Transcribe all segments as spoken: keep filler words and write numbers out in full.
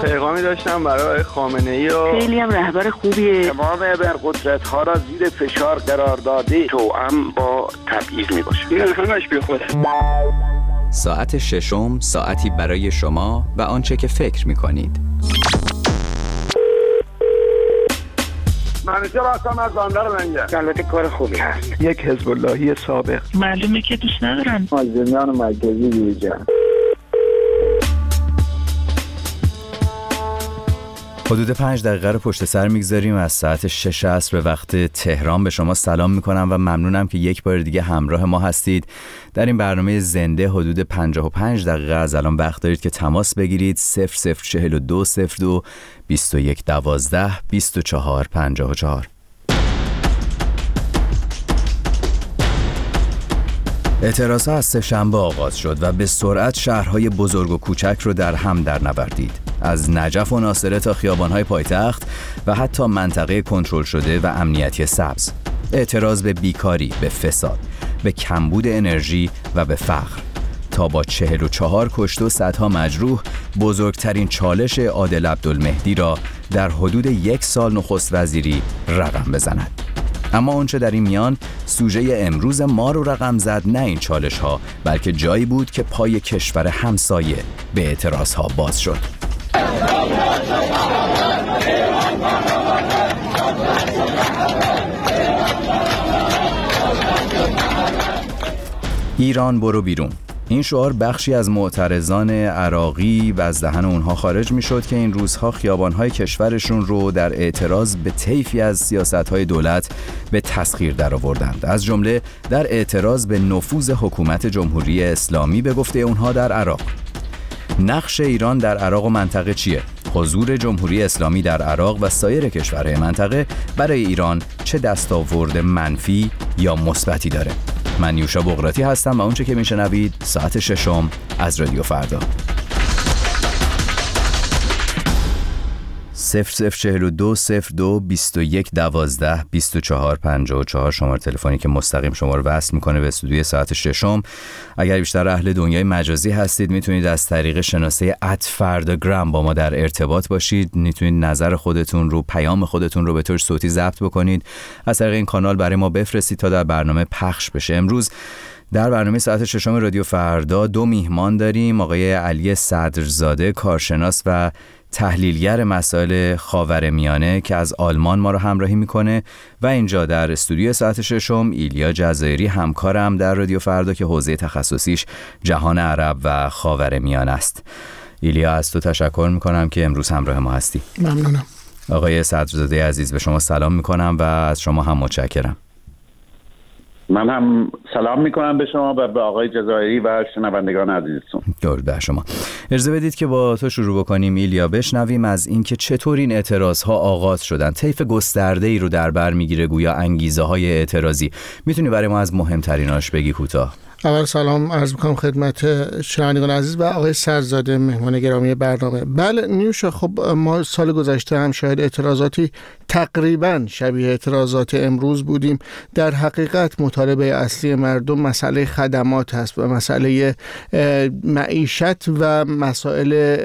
پیغامی داشتم برای خامنه‌ای و خیلی هم رهبر خوبیه. تمام ابرقدرت ها را زیر فشار قرار داده توأم با تبعیض می باشه. این همش بی خوده. ساعت ششم، ساعتی برای شما و آنچه که فکر می کنید. منیجر هستم از بندر منجر. البته کار خوبی هست. یک حزب اللهی سابق. معلومه که دوست ندارن. مازندران مرکزی دیجا. حدود پنج دقیقه رو پشت سر میگذاریم از ساعت شش عصر به وقت تهران. به شما سلام میکنم و ممنونم که یک بار دیگه همراه ما هستید در این برنامه زنده. حدود پنجاه و پنج دقیقه از الان وقت دارید که تماس بگیرید. صفر صفر چهل و دو صفر دو بیست و یک دوازده بیست و چهار پنجاه و چهار. اعتراضها از سه‌شنبه آغاز شد و به سرعت شهرهای بزرگ و کوچک رو در هم در نوردید. از نجف و ناصره تا خیابانهای پایتخت و حتی منطقه کنترل شده و امنیتی سبز. اعتراض به بیکاری، به فساد، به کمبود انرژی و به فقر. تا با چهل و چهار کشته و صدها مجروح بزرگترین چالش عادل عبدالمهدی را در حدود یک سال نخست وزیری رقم بزند. اما اونچه در این میان سوژه امروز ما رو رقم زد نه این چالش ها، بلکه جایی بود که پای کشور همسایه به اعتراض ها باز شد. ایران برو بیرون. این شعار بخشی از معترضان عراقی و از دهن اونها خارج می شد که این روزها خیابانهای کشورشون رو در اعتراض به طیفی از سیاستهای دولت به تسخیر در آوردند، از جمله در اعتراض به نفوذ حکومت جمهوری اسلامی به گفته اونها در عراق. نقش ایران در عراق و منطقه چیه؟ حضور جمهوری اسلامی در عراق و سایر کشورهای منطقه برای ایران چه دستاورد منفی یا مثبتی داره؟ من یوشا بغراتی هستم و اونچه که میشنوید ساعت ششم از رادیو فردا. صفر صفر چهل و دو صفر دو بیست و یک دوازده بیست و چهار پنجاه و چهار شماره تلفنی که مستقیم شما رو وصل میکنه به استودیوی ساعت ششم. اگر بیشتر اهل دنیای مجازی هستید میتونید از طریق شناسه ات فرداگرام با ما در ارتباط باشید. میتونید نظر خودتون رو، پیام خودتون رو به طور صوتی ضبط بکنید، از طریق این کانال برای ما بفرستید تا در برنامه پخش بشه. امروز در برنامه ساعت ششم رادیو فردا دو میهمان داریم. آقای علی صدرزاده، کارشناس و تحلیلگر مسائل خاورمیانه که از آلمان ما رو همراهی میکنه، و اینجا در استودیو ساعت ششم ایلیا جزایری، همکارم در رادیو فردا که حوزه تخصصیش جهان عرب و خاورمیانه است. ایلیا، از تو تشکر میکنم که امروز همراه ما هستی. ممنونم. آقای صدرزاده عزیز، به شما سلام میکنم و از شما هم متشکرم. من هم سلام میکنم به شما و به آقای جزایری و شنوندگان عزیزتون. درود بر شما. اجازه بدید که با تو شروع بکنیم ایلیا، بشنویم از اینکه چطور این اعتراضها آغاز شدن. طیف گسترده ای رو در بر میگیره گویا انگیزه های اعتراضی. میتونی برای ما از مهمتریناش بگی کوتاه؟ اول سلام عرض میکنم خدمت شنوندگان عزیز و آقای صدرزاده مهمان گرامی برنامه. بله نیوشا، خب ما سال گذشته هم شاهد اعتراضاتی تقریبا شبیه اعتراضات امروز بودیم. در حقیقت مطالبه اصلی مردم مسئله خدمات هست و مسئله معیشت و مسائل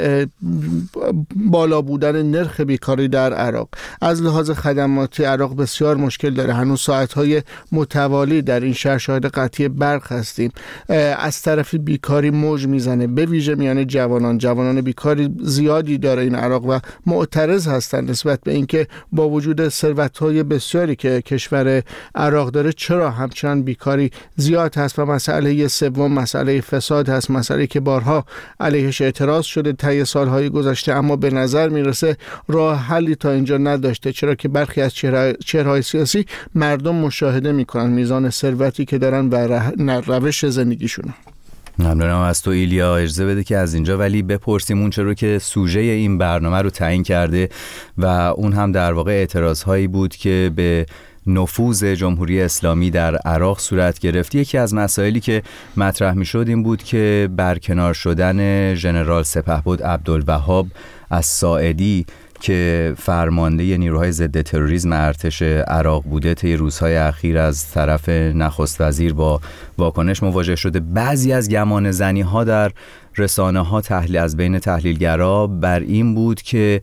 بالا بودن نرخ بیکاری در عراق. از لحاظ خدماتی عراق بسیار مشکل داره. هنوز ساعت‌های متوالی در این شهر شاهد قطعی برق هستیم. از طرف بیکاری موج میزنه، به ویژه میان جوانان. جوانان بیکاری زیادی داره این عراق و معترض هستند نسبت به اینکه با وجود ثروت‌های بسیاری که کشور عراق داره چرا همچنان بیکاری زیاد هست. و مسئله سوم مسئله فساد هست، مسئله که بارها علیهش اعتراض شده طی سالهای گذشته، اما به نظر میرسه راه حلی تا اینجا نداشته، چرا که برخی از چهره‌های سیاسی مردم مشاهده میکنن میزان ثروتی که دارن و روش زندگیشون. ممنونم از تو ایلیا. اجازه بده که از اینجا ولی بپرسیم اون چرا که سوژه این برنامه رو تعیین کرده و اون هم در واقع اعتراضهایی بود که به نفوذ جمهوری اسلامی در عراق صورت گرفت. یکی از مسائلی که مطرح می شد این بود که برکنار شدن ژنرال سپهبد عبدالوهاب الساعدی که فرمانده نیروهای ضد تروریسم ارتش عراق بوده طی روزهای اخیر از طرف نخست وزیر با واکنش مواجه شده. بعضی از گمان زنی ها در رسانه ها تحلیل از بین تحلیلگرا بر این بود که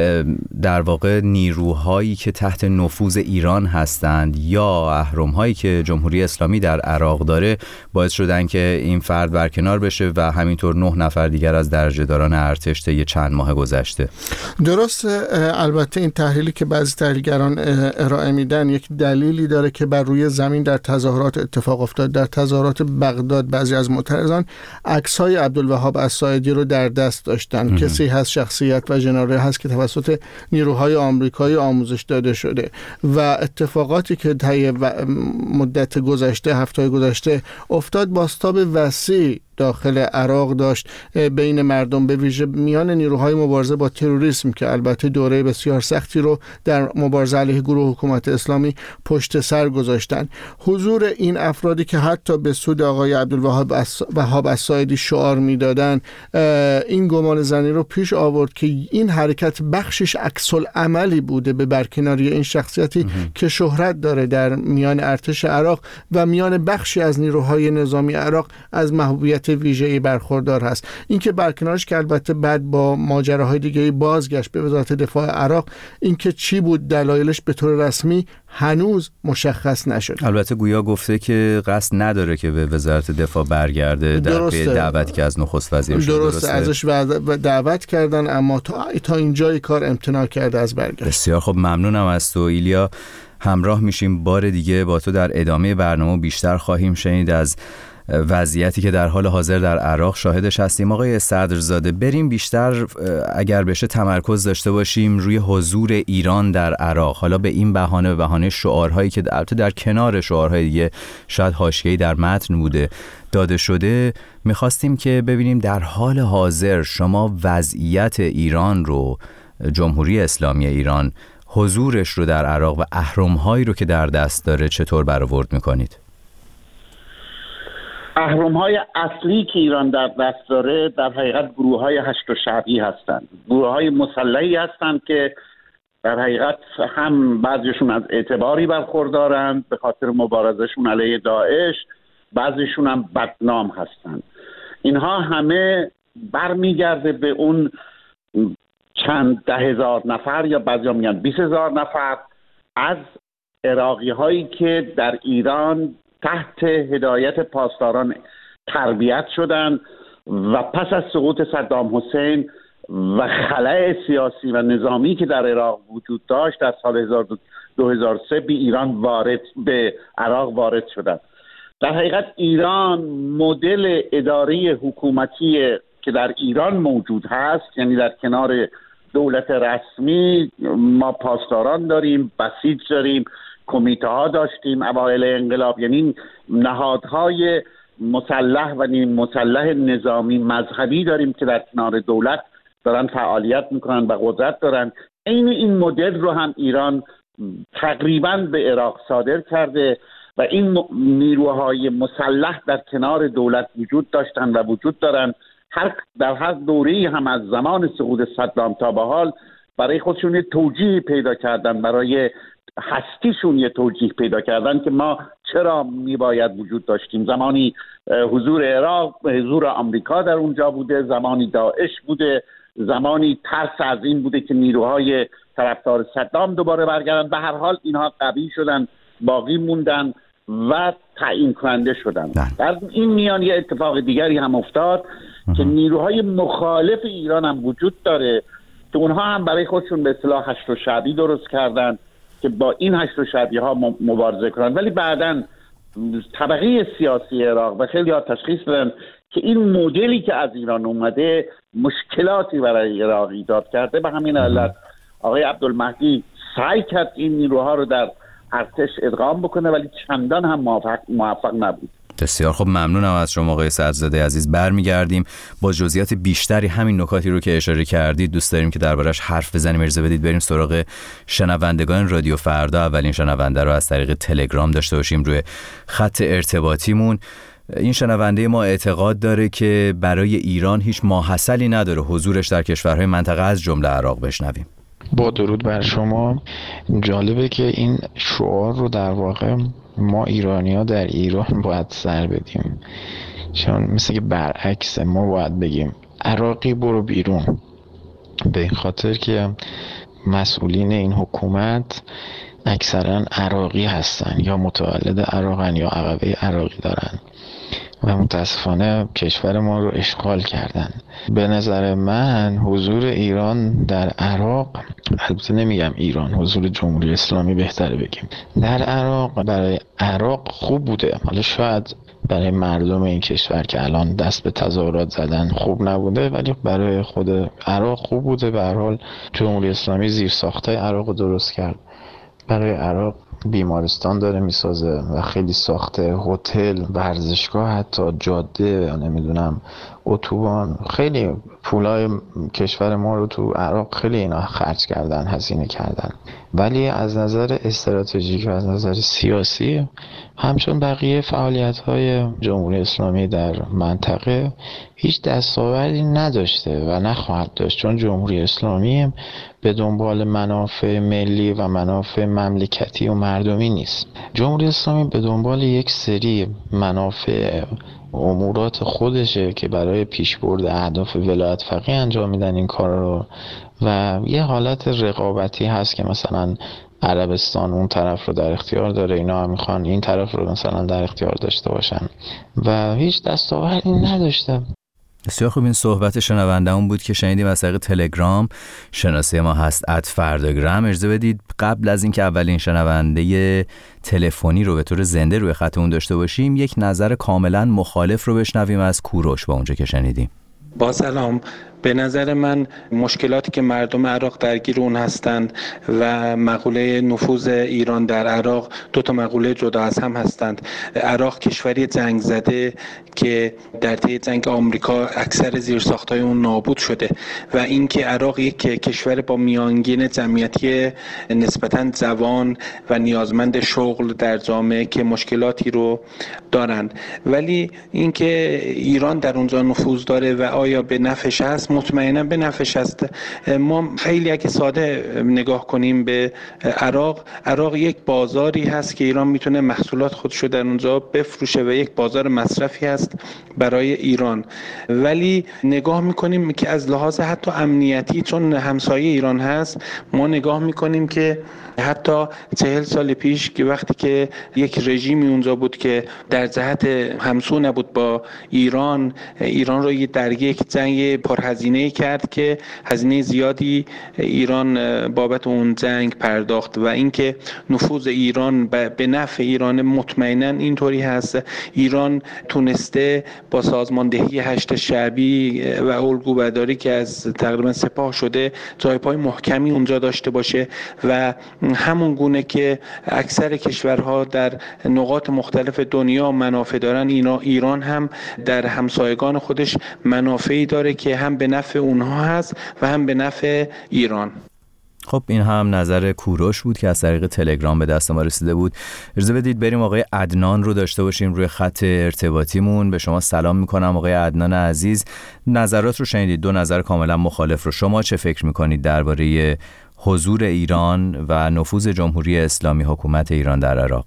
در واقع نیروهایی که تحت نفوذ ایران هستند یا اهرم‌هایی که جمهوری اسلامی در عراق داره باعث شدن که این فرد برکنار بشه و همینطور نه نفر دیگر از درجه‌داران ارتش طی چند ماه گذشته. درست. البته این تحلیلی که بعضی تحلیلگران ارائه میدن یک دلیلی داره که بر روی زمین در تظاهرات اتفاق افتاد. در تظاهرات بغداد بعضی از معترضان عکس‌های عبدالوهاب الساعدی رو در دست داشتن. کسی هست، شخصیت و ژنرال هست که توسط نیروهای آمریکایی آموزش داده شده و اتفاقاتی که طی مدت گذشته، هفته‌های گذشته افتاد بازتاب وسیع داخل عراق داشت بین مردم، به ویژه میان نیروهای مبارزه با تروریسم که البته دوره بسیار سختی رو در مبارزه علیه گروه حکومت اسلامی پشت سر گذاشتن. حضور این افرادی که حتی به سود آقای عبدالوهاب الساعدی شعار میدادن این گمان زنی رو پیش آورد که این حرکت بخشش عکس العملی بوده به برکناری این شخصیتی که شهرت داره در میان ارتش عراق و میان بخشی از نیروهای نظامی عراق از محبوبیت ویژه‌ای برخوردار هست. اینکه برکنارش که البته بعد با ماجراهای دیگه‌ای بازگشت به وزارت دفاع عراق، اینکه چی بود دلایلش به طور رسمی هنوز مشخص نشد. البته گویا گفته که قصد نداره که به وزارت دفاع برگرده در پی دعوتی که از نخست وزیر شد. درسته، ازش دعوت کردن اما تا تا اینجای کار امتناع کرده از برگشت. بسیار خب، ممنونم از تو ایلیا. همراه میشیم بار دیگه با تو در ادامه برنامه. بیشتر خواهیم شنید از وضعیتی که در حال حاضر در عراق شاهدش هستیم. آقای صدرزاده، بریم بیشتر اگر بشه تمرکز داشته باشیم روی حضور ایران در عراق، حالا به این بهانه به بهانه شعارهایی که البته در کنار شعارهای دیگه شاید حاشیه‌ای در متن بوده داده شده. میخواستیم که ببینیم در حال حاضر شما وضعیت ایران رو، جمهوری اسلامی ایران، حضورش رو در عراق و اهرم‌هایی رو که در دست داره چطور برآورد میکنید؟ اهرم‌های اصلی که ایران در دست داره در حقیقت گروه‌های هشت و شعبی هستند. گروه‌های مسلحی هستند که در حقیقت هم بعضیشون از اعتباری برخوردارند به خاطر مبارزشون علیه داعش، بعضیشون هم بدنام هستند. اینها همه برمیگرده به اون چند ده هزار نفر یا بعضیا میگن بیست هزار نفر از عراقی‌هایی که در ایران تحت هدایت پاسداران تربیت شدند و پس از سقوط صدام حسین و خلأ سیاسی و نظامی که در عراق وجود داشت در سال دو هزار و سه به ایران وارد به عراق وارد شدند. در حقیقت ایران مدل اداری حکومتی که در ایران موجود هست، یعنی در کنار دولت رسمی ما پاسداران داریم، بسیج داریم، کمیته ها داشتیم اوایل انقلاب، یعنی نهادهای مسلح و نیم مسلح نظامی مذهبی داریم که در کنار دولت دارن فعالیت میکنن و قدرت دارن. این این مدل رو هم ایران تقریبا به عراق صادر کرده و این نیروهای مسلح در کنار دولت وجود داشتن و وجود دارن. هر در هر دوره‌ای هم از زمان سقوط صدام تا به حال برای خودشون توجیه پیدا کردن، برای هستیشون یه توجیه پیدا کردن که ما چرا میباید وجود داشتیم. زمانی حضور عراق، حضور آمریکا در اونجا بوده، زمانی داعش بوده، زمانی ترس از این بوده که نیروهای طرفدار صدام دوباره برگردن. به هر حال اینها قوی شدن، باقی موندن و تعیین کننده شدن. در این میان یه اتفاق دیگری هم افتاد که نیروهای مخالف ایران هم وجود داره که اونها هم برای خودشون به اصطلاح هشت و شعبی درست کردن که با این هشت و شعبی ها مبارزه کنن، ولی بعداً طبقه سیاسی عراق و خیلی ها تشخیص دادن که این مدلی که از ایران اومده مشکلاتی برای عراق ایجاد کرده. به همین علت آقای عبدالمهدی سعی کرد این نیروها رو در ارتش ادغام بکنه ولی چندان هم موفق, موفق نبود. بسیار خب، ممنونم از شما آقای صدرزاده عزیز. برمیگردیم با جزئیات بیشتری همین نکاتی رو که اشاره کردید دوست داریم که دربارش حرف بزنیم. اجازه بدید بریم سراغ شنوندگان رادیو فردا. اولین شنونده رو از طریق تلگرام داشته باشیم روی خط ارتباطیمون. این شنونده ما اعتقاد داره که برای ایران هیچ ماحصلی نداره حضورش در کشورهای منطقه از جمله عراق. بشنویم. با درود بر شما. جالبه که این شعار رو در واقع ما ایرانی‌ها در ایران باید سر بدیم، چون مثل که برعکس ما باید بگیم عراقی برو بیرون، به این خاطر که مسئولین این حکومت اکثرا عراقی هستن یا متولد عراقن یا عقبه عراقی دارن و متاسفانه کشور ما رو اشغال کردن. به نظر من حضور ایران در عراق، البته نمیگم ایران، حضور جمهوری اسلامی بهتره بگیم، در عراق برای عراق خوب بوده. حالا شاید برای مردم این کشور که الان دست به تظاهرات زدن خوب نبوده، ولی برای خود عراق خوب بوده. به هر حال جمهوری اسلامی زیر ساختای عراق رو درست کرد، برای عراق بیمارستان داره میسازه و خیلی ساخته، هتل، ورزشگاه، حتی جاده، نمیدونم اتوبان، خیلی پولای کشور ما رو تو عراق خیلی اینا خرج کردن، هزینه کردن. ولی از نظر استراتژیک و از نظر سیاسی همچون بقیه فعالیت‌های جمهوری اسلامی در منطقه هیچ دستاوردی نداشته و نخواهد داشت، چون جمهوری اسلامی به دنبال منافع ملی و منافع مملکتی و مردمی نیست. جمهوری اسلامی به دنبال یک سری منافع امورات خودشه که برای پیشبرد اهداف ولایت فقیه انجام میدن این کار رو، و یه حالت رقابتی هست که مثلا عربستان اون طرف رو در اختیار داره، اینا هم میخوان این طرف رو مثلا در اختیار داشته باشن و هیچ دستاوردی نداشته. بسیار خوب. این صحبت شنونده‌مون بود که شنیدیم از طریق تلگرام. شناسه ما هست ات فرداگرام. اجازه بدید قبل از اینکه اولین شنونده تلفنی رو به طور زنده روی خطمون داشته باشیم، یک نظر کاملا مخالف رو بشنویم از کوروش با اونجا که شنیدیم. با سلام. به نظر من مشکلاتی که مردم عراق درگیر اون هستند و مقوله نفوذ ایران در عراق دو تا مقوله جدا از هم هستند. عراق کشوری جنگ زده که در طی جنگ آمریکا اکثر زیرساخت‌های اون نابود شده و اینکه عراق یک کشور با میانگین جمعیتی نسبتاً جوان و نیازمند شغل در جامعه که مشکلاتی رو دارند، ولی اینکه ایران در اونجا نفوذ داره و آیا به نفعش هست، مطمئنا به نفعش هست. ما خیلی اگه ساده نگاه کنیم به عراق، عراق یک بازاری هست که ایران میتونه محصولات خودشو در اونجا بفروشه و یک بازار مصرفی هست برای ایران. ولی نگاه میکنیم که از لحاظ حتی امنیتی، چون همسایه ایران هست، ما نگاه میکنیم که حتی چهل سال پیش که وقتی که یک رژیمی اونجا بود که در جهت همسو نبود با ایران، ایران رو در یک جنگ پرهزینه کرد که هزینه زیادی ایران بابت اون جنگ پرداخت و اینکه نفوذ ایران به نفع ایران مطمئنا اینطوری هست. ایران تونسته با سازماندهی هشت شعبی و الگوبرداری که از تقریبا سپاه شده جای پای محکمی اونجا داشته باشه و همون گونه که اکثر کشورها در نقاط مختلف دنیا منافع دارن، اینا ایران هم در همسایگان خودش منافعی داره که هم به نفع اونها هست و هم به نفع ایران. خب این هم نظر کوروش بود که از طریق تلگرام به دست ما رسیده بود. اجازه بدید بریم آقای عدنان رو داشته باشیم روی خط ارتباطیمون. به شما سلام میکنم آقای عدنان عزیز. نظرات رو شنیدید، دو نظر کاملا مخالف رو. شما چه فکر میکنید درباره حضور ایران و نفوذ جمهوری اسلامی حکومت ایران در عراق؟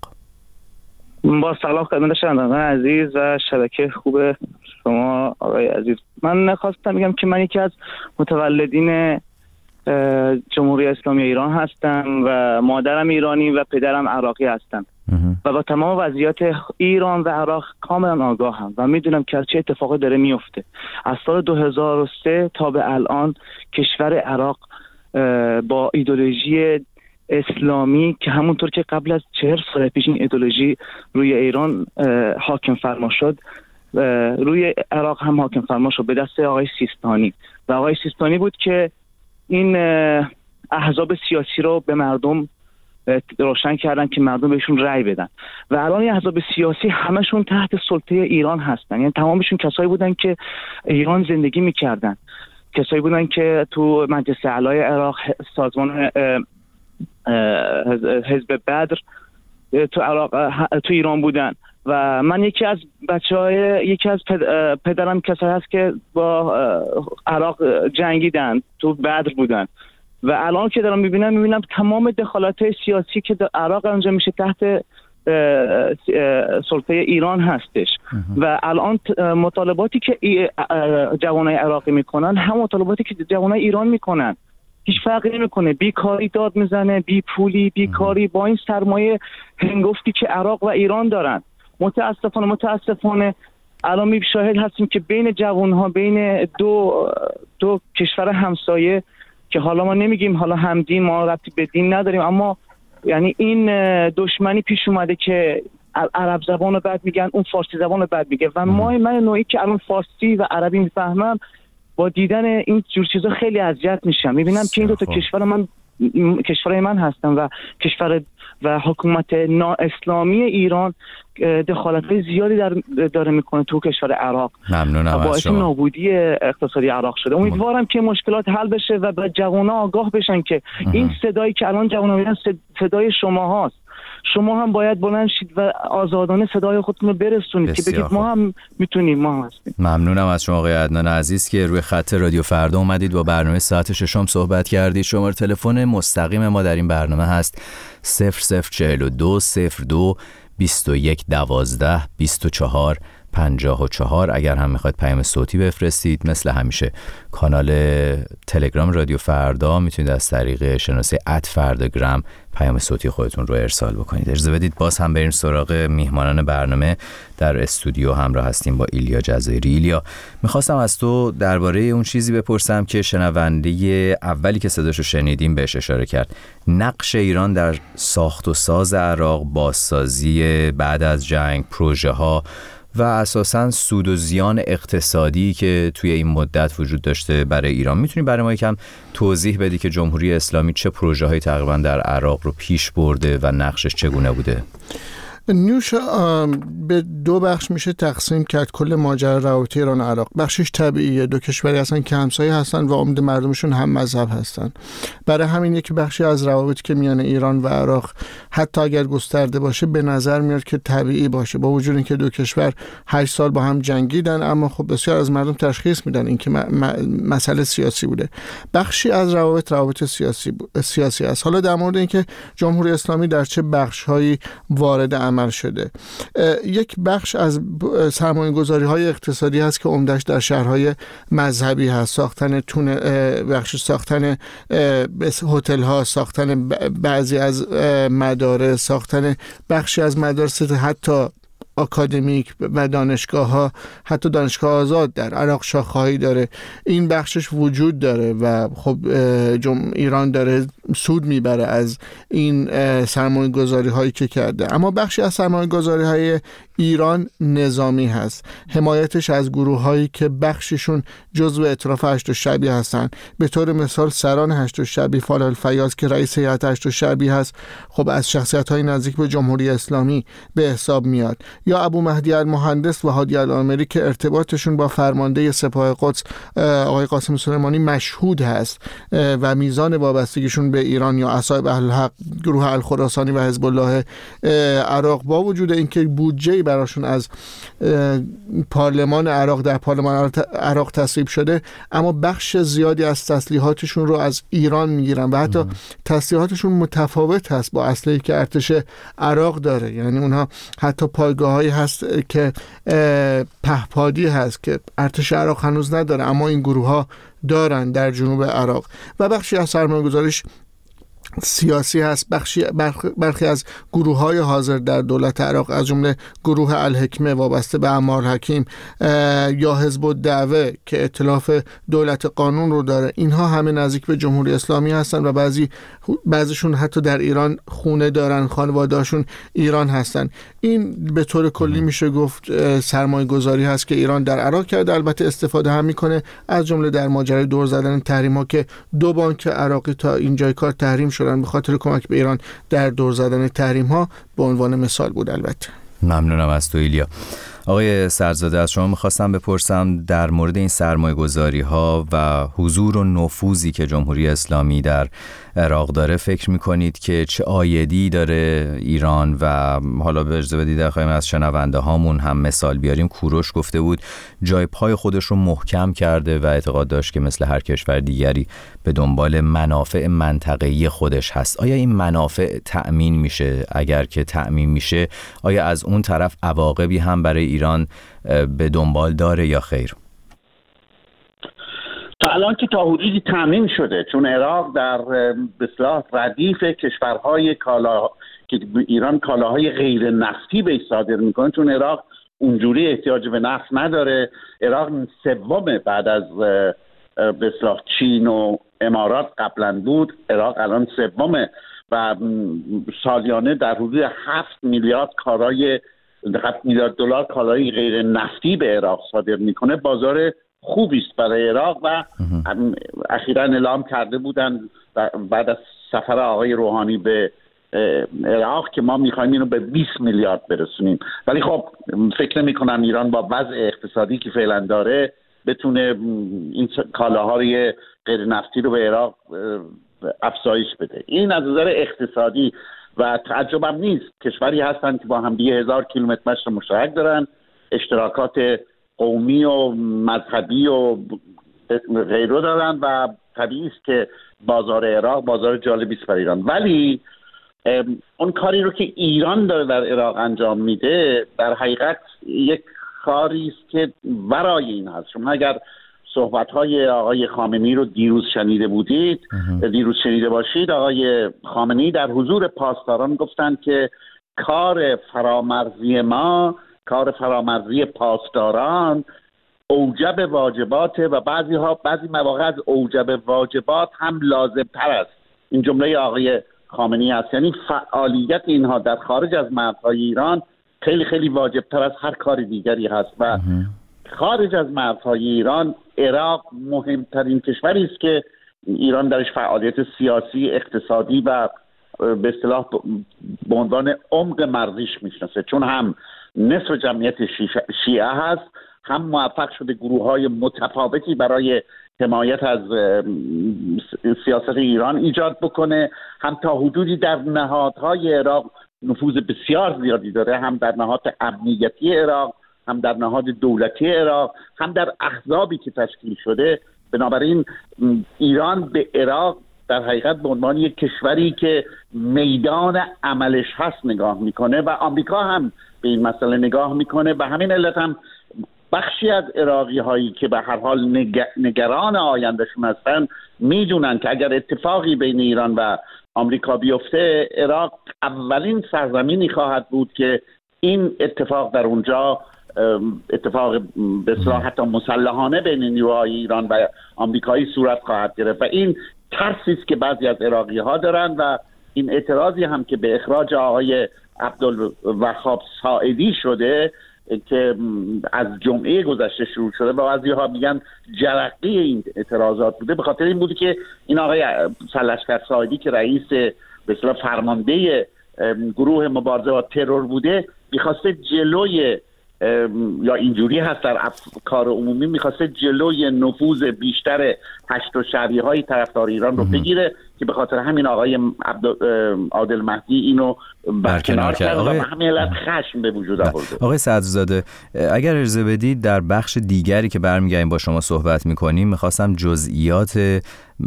با سلام خدمت شنوندگان عزیز و شبکه خوب شما آقای عزیز. من خواستم بگم که من یکی از متولدین جمهوری اسلامی ایران هستم و مادرم ایرانی و پدرم عراقی هستم و با تمام وضعیت ایران و عراق کاملا آگاهم و میدونم که چه اتفاقی داره میفته. از سال دو هزار و سه تا به الان کشور عراق با ایدئولوژی اسلامی که همونطور که قبل از چهل سال پیش این ایدئولوژی روی ایران حاکم فرما شد، روی عراق هم حاکم فرما شد به دست آقای سیستانی و آقای سیستانی بود که این احزاب سیاسی رو به مردم روشن کردن که مردم بهشون رأی بدن و الان این احزاب سیاسی همشون تحت سلطه ایران هستن. یعنی تمامشون کسایی بودن که ایران زندگی میکردن، کسایی بودن که تو مجلس اعلای عراق، سازمان حزب بدر تو عراق تو ایران بودن و من یکی از بچهای یکی از پدرم کسایی هست که با عراق جنگیدن، تو بدر بودن و الان که دارم میبینم میبینم تمام دخالت سیاسی که در عراق انجام میشه تحت سلطه ایران هستش و الان مطالباتی که جوانای عراقی میکنن هم مطالباتی که جوانای ایران میکنن، هیچ فرقی نمیکنه. بیکاری داد میزنه، بی پولی، بیکاری با این سرمایه هنگفتی که عراق و ایران دارن. متاسفانه متاسفانه الان می شاهد هستیم که بین جوانها، بین دو دو کشور همسایه که حالا ما نمیگیم حالا همدین، ما ربطی به دین نداریم، اما یعنی این دشمنی پیش اومده که عرب زبان رو بد میگن، اون فارسی زبان رو بد میگه و ما من نوعی که الان فارسی و عربی میفهمم با دیدن این جور چیزا خیلی اذیت میشم. میبینم که این دو تا کشور من کشورهای من هستن و کشور و حکومت نااسلامی ایران دخالت زیادی در داره میکنه تو کشور عراق. ممنونم باعث نابودی اقتصادی عراق شده. امیدوارم که مشکلات حل بشه و به جوانان آگاه بشن که این صدایی که الان جوانان میگن صدای شما هاست. شما هم باید بلند شید و آزادانه صدای خودتون رو برسونید که بگید ما هم میتونیم، ما هم هستیم. ممنونم از شما آقای عدنان عزیز که روی خط رادیو فردا اومدید با برنامه ساعت ششم صحبت کردید. شماره تلفن مستقیم ما در این برنامه هست صفر صفر چهل و دو صفر دو بیست و یک دوازده بیست و چهار پنجاه و چهار. اگر هم میخواید پیام صوتی بفرستید مثل همیشه کانال تلگرام رادیو فردا میتونید از طریق شناسه ات فرداگرام پیام صوتی خودتون رو ارسال بکنید. اجازه بدید باز هم بریم سراغ میهمانان برنامه. در استودیو همراه هستیم با ایلیا جزایری. ایلیا، میخواستم از تو درباره اون چیزی بپرسم که شنونده اولی که صداشو شنیدیم بهش اشاره کرد، نقش ایران در ساخت و ساز عراق، بازسازی بعد از جنگ، پروژه ها و اساساً سود و زیان اقتصادی که توی این مدت وجود داشته برای ایران. میتونی برای ما یکم توضیح بدی که جمهوری اسلامی چه پروژه‌هایی تقریباً در عراق رو پیش برده و نقشش چگونه بوده؟ نیوش به دو بخش میشه تقسیم کرد کل ماجرا روابط ایران و عراق. بخشش طبیعیه، دو کشوری هستن که همسایه هستن و عمده مردمشون هم مذهب هستن. برای همین یک بخشی از روابطی که میان ایران و عراق حتی اگر گسترده باشه به نظر میاد که طبیعی باشه، با وجود اینکه دو کشور هشت سال با هم جنگیدن، اما خب بسیار از مردم تشخیص میدن اینکه مسئله سیاسی بوده. بخشی از روابط روابط سیاسی سیاسی است. حالا در مورد اینکه جمهوری اسلامی در چه بخش‌هایی وارد عمل شده، یک بخش از سرمایه‌گذاری های اقتصادی هست که عمدش در شهرهای مذهبی هست، ساختن تونه، بخش ساختن هتل ها، ساختن بعضی از مدارس، ساختن بخشی از مدارس حتی آکادمیک و دانشگاه ها، حتی دانشگاه آزاد در عراق شاخه‌هایی داره. این بخشش وجود داره و خب ایران داره سود میبره از این سرمایه گذاری هایی که کرده. اما بخشی از سرمایه گذاری های ایران نظامی هست، حمایتش از گروه هایی که بخششون جزو ائتلاف هشت‌الشعبی هستن. به طور مثال سران هشت‌الشعبی، فال الفیاض که رئیس هیئت هشت‌الشعبی هست، خب از شخصیت های نزدیک به جمهوری اسلامی به حساب میاد. یا ابو مهدی المهندس و هادی العامری که ارتباطشون با فرمانده سپاه قدس آقای قاسم سلیمانی مشهود هست و میزان وابستگیشون به ایران، یا اصحاب اهل الحق، گروه الخراسانی و حزب الله عراق، با وجود اینکه بودجه براشون از پارلمان عراق در پارلمان عراق تصویب شده، اما بخش زیادی از تسلیحاتشون رو از ایران میگیرن و حتی تسلیحاتشون متفاوت هست با اسلحه‌ای که ارتش عراق داره. یعنی اونها حتی پایگاه‌هایی هست که پهپادی هست که ارتش عراق هنوز نداره، اما این گروه‌ها دارن در جنوب عراق. و بخشی از سرمایه‌گذاریش سیاسی هست. بخشی برخی از گروه‌های حاضر در دولت عراق از جمله گروه الحکمه وابسته به عمار حکیم یا حزب الدعوه که ائتلاف دولت قانون رو داره، اینها همه نزدیک به جمهوری اسلامی هستن و بعضی بعضیشون حتی در ایران خونه دارن، خانواده‌هاشون ایران هستن. این به طور کلی میشه گفت سرمایه گذاری هست که ایران در عراق کرده. البته استفاده هم میکنه از جمله در ماجرای دور زدن تحریم ها که دو بانک عراقی تا اینجای کار تحریم شدن به خاطر کمک به ایران در دور زدن تحریم ها، به عنوان مثال بود. البته ممنونم از تو ایلیا. آقای سرزاده، از شما میخواستم بپرسم در مورد این سرمایه گذاری ها و حضور و نفوذی که جمهوری اسلامی در عراق داره فکر میکنید که چه عایدی داره ایران؟ و حالا به اجازه بدید بخوایم از شنونده هامون هم مثال بیاریم. کوروش گفته بود جای پای خودش رو محکم کرده و اعتقاد داشت که مثل هر کشور دیگری به دنبال منافع منطقه‌ای خودش هست. آیا این منافع تأمین میشه؟ اگر که تأمین میشه آیا از اون طرف عواقبی هم برای ایران به دنبال داره یا خیر؟ تا الان که تا حدودی تامین شده، چون عراق در به اصطلاح ردیف کشورهای کالا که ایران کالاهای غیر نفتی به صادر میکنه، چون عراق اونجوری احتیاج به نفت نداره. عراق سوم بعد از به اصطلاح چین و امارات قبلا بود، عراق الان سومه و سالیانه در حدود هفت میلیارد کالای هفت میلیارد دلار کالای غیر نفتی به عراق صادر میکنه. بازار خوبی است برای عراق و اخیراً اعلام کرده بودن بعد از سفر آقای روحانی به عراق که ما میخوایم اینو به بیست میلیارد برسونیم. ولی خب فکر نمی کنم ایران با وضع اقتصادی که فعلا داره بتونه این کالاهای غیر نفتی رو به عراق افزایش بده. این از نظر اقتصادی و تعجبم نیست. کشوری هستن که با هم دیگه هزار کیلومتر مشر مشترک دارن، اشتراکات قومی و مذهبی و غیره دارن و طبیعی است که بازار عراق بازار جالبی است برای ایران. ولی اون کاری رو که ایران داره در عراق انجام میده در حقیقت یک کاری است که ورای این هست. شما اگر صحبت‌های آقای خامنه‌ای رو دیروز شنیده بودید دیروز شنیده باشید، آقای خامنه‌ای در حضور پاسداران گفتند که کار فرامرزی ما، کار فرامرزی پاسداران اوجب واجبات و بعضی ها بعضی مواقع از اوجب واجبات هم لازم تر است. این جمله آقای خامنه‌ای است. یعنی فعالیت اینها در خارج از مرزهای ایران خیلی خیلی واجب تر از هر کار دیگری هست و خارج از مرزهای ایران عراق مهمترین کشوری است که ایران درش فعالیت سیاسی، اقتصادی و به اصطلاح به عنوان عمق مرزیش میشناسه، چون هم نصف جمعیت شیعه هست، هم موفق شده گروه‌های متفاوتی برای حمایت از سیاست ایران ایجاد بکنه، هم تا حدودی در نهادهای عراق نفوذ بسیار زیادی داره، هم در نهاد امنیتی عراق، هم در نهاد دولتی عراق، هم در احزابی که تشکیل شده. بنابراین ایران به عراق در حقیقت به عنوان یک کشوری که میدان عملش هست نگاه میکنه و آمریکا هم به این مسئله نگاه میکنه. به همین علت هم بخشی از عراقی هایی که به هر حال نگ... نگران آیندهشون هستن میدونن که اگر اتفاقی بین ایران و آمریکا بیفته، عراق اولین سرزمینی خواهد بود که این اتفاق در اونجا اتفاق به اصطلاح حتی مسلحانه بین نیروهای ایران و آمریکایی صورت خواهد گرفت و این ترسی است که بعضی از عراقی ها دارن و این اعتراضی هم که به اخراج آقای عبدالوهاب ساعدی شده که از جمعه گذشته شروع شده و بعضی ها میگن جرقی این اعتراضات بوده، به خاطر این بوده که این آقای سرلشکر ساعدی که رئیس به اصطلاح فرمانده گروه مبارزه با ترور بوده میخواسته جلوی یا اینجوری هست در کار عمومی میخواسته جلوی نفوذ بیشتر هشت و شعبی های طرفدار ایران رو بگیره که به خاطر همین آقای عادل مهدی اینو برکنار کرد و به همین علت خشم به وجود آورده. آقای سعدزاده، اگر اجازه بدید در بخش دیگری که برمیگردیم با شما صحبت میکنیم میخواستم جزئیات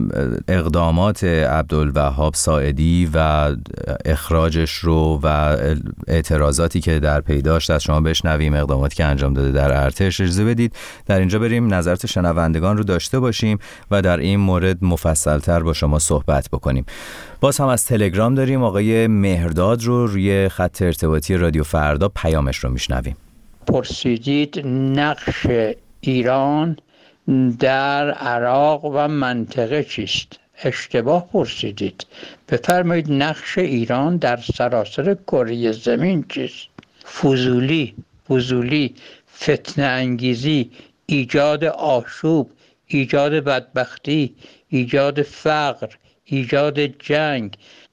اقدامات عبدالوهاب ساعدی و اخراجش رو و اعتراضاتی که در پی داشت از شما بشنویم، اقداماتی که انجام داده در ارتش. اجازه بدید در اینجا بریم نظرات شنوندگان رو داشته باشیم و در این مورد مفصل‌تر با شما صحبت بکنیم. باز هم از تلگرام داریم آقای مهرداد رو روی خط ارتباطی رادیو فردا، پیامش رو میشنویم. پرسیدید نقش ایران در عراق و منطقه چیست؟ اشتباه پرسیدید. بفرمایید نقش ایران در سراسر کره زمین چیست؟ فضولی، فضولی، فتنه انگیزی، ایجاد آشوب، ایجاد بدبختی، ایجاد فقر، ایجاد جنگ،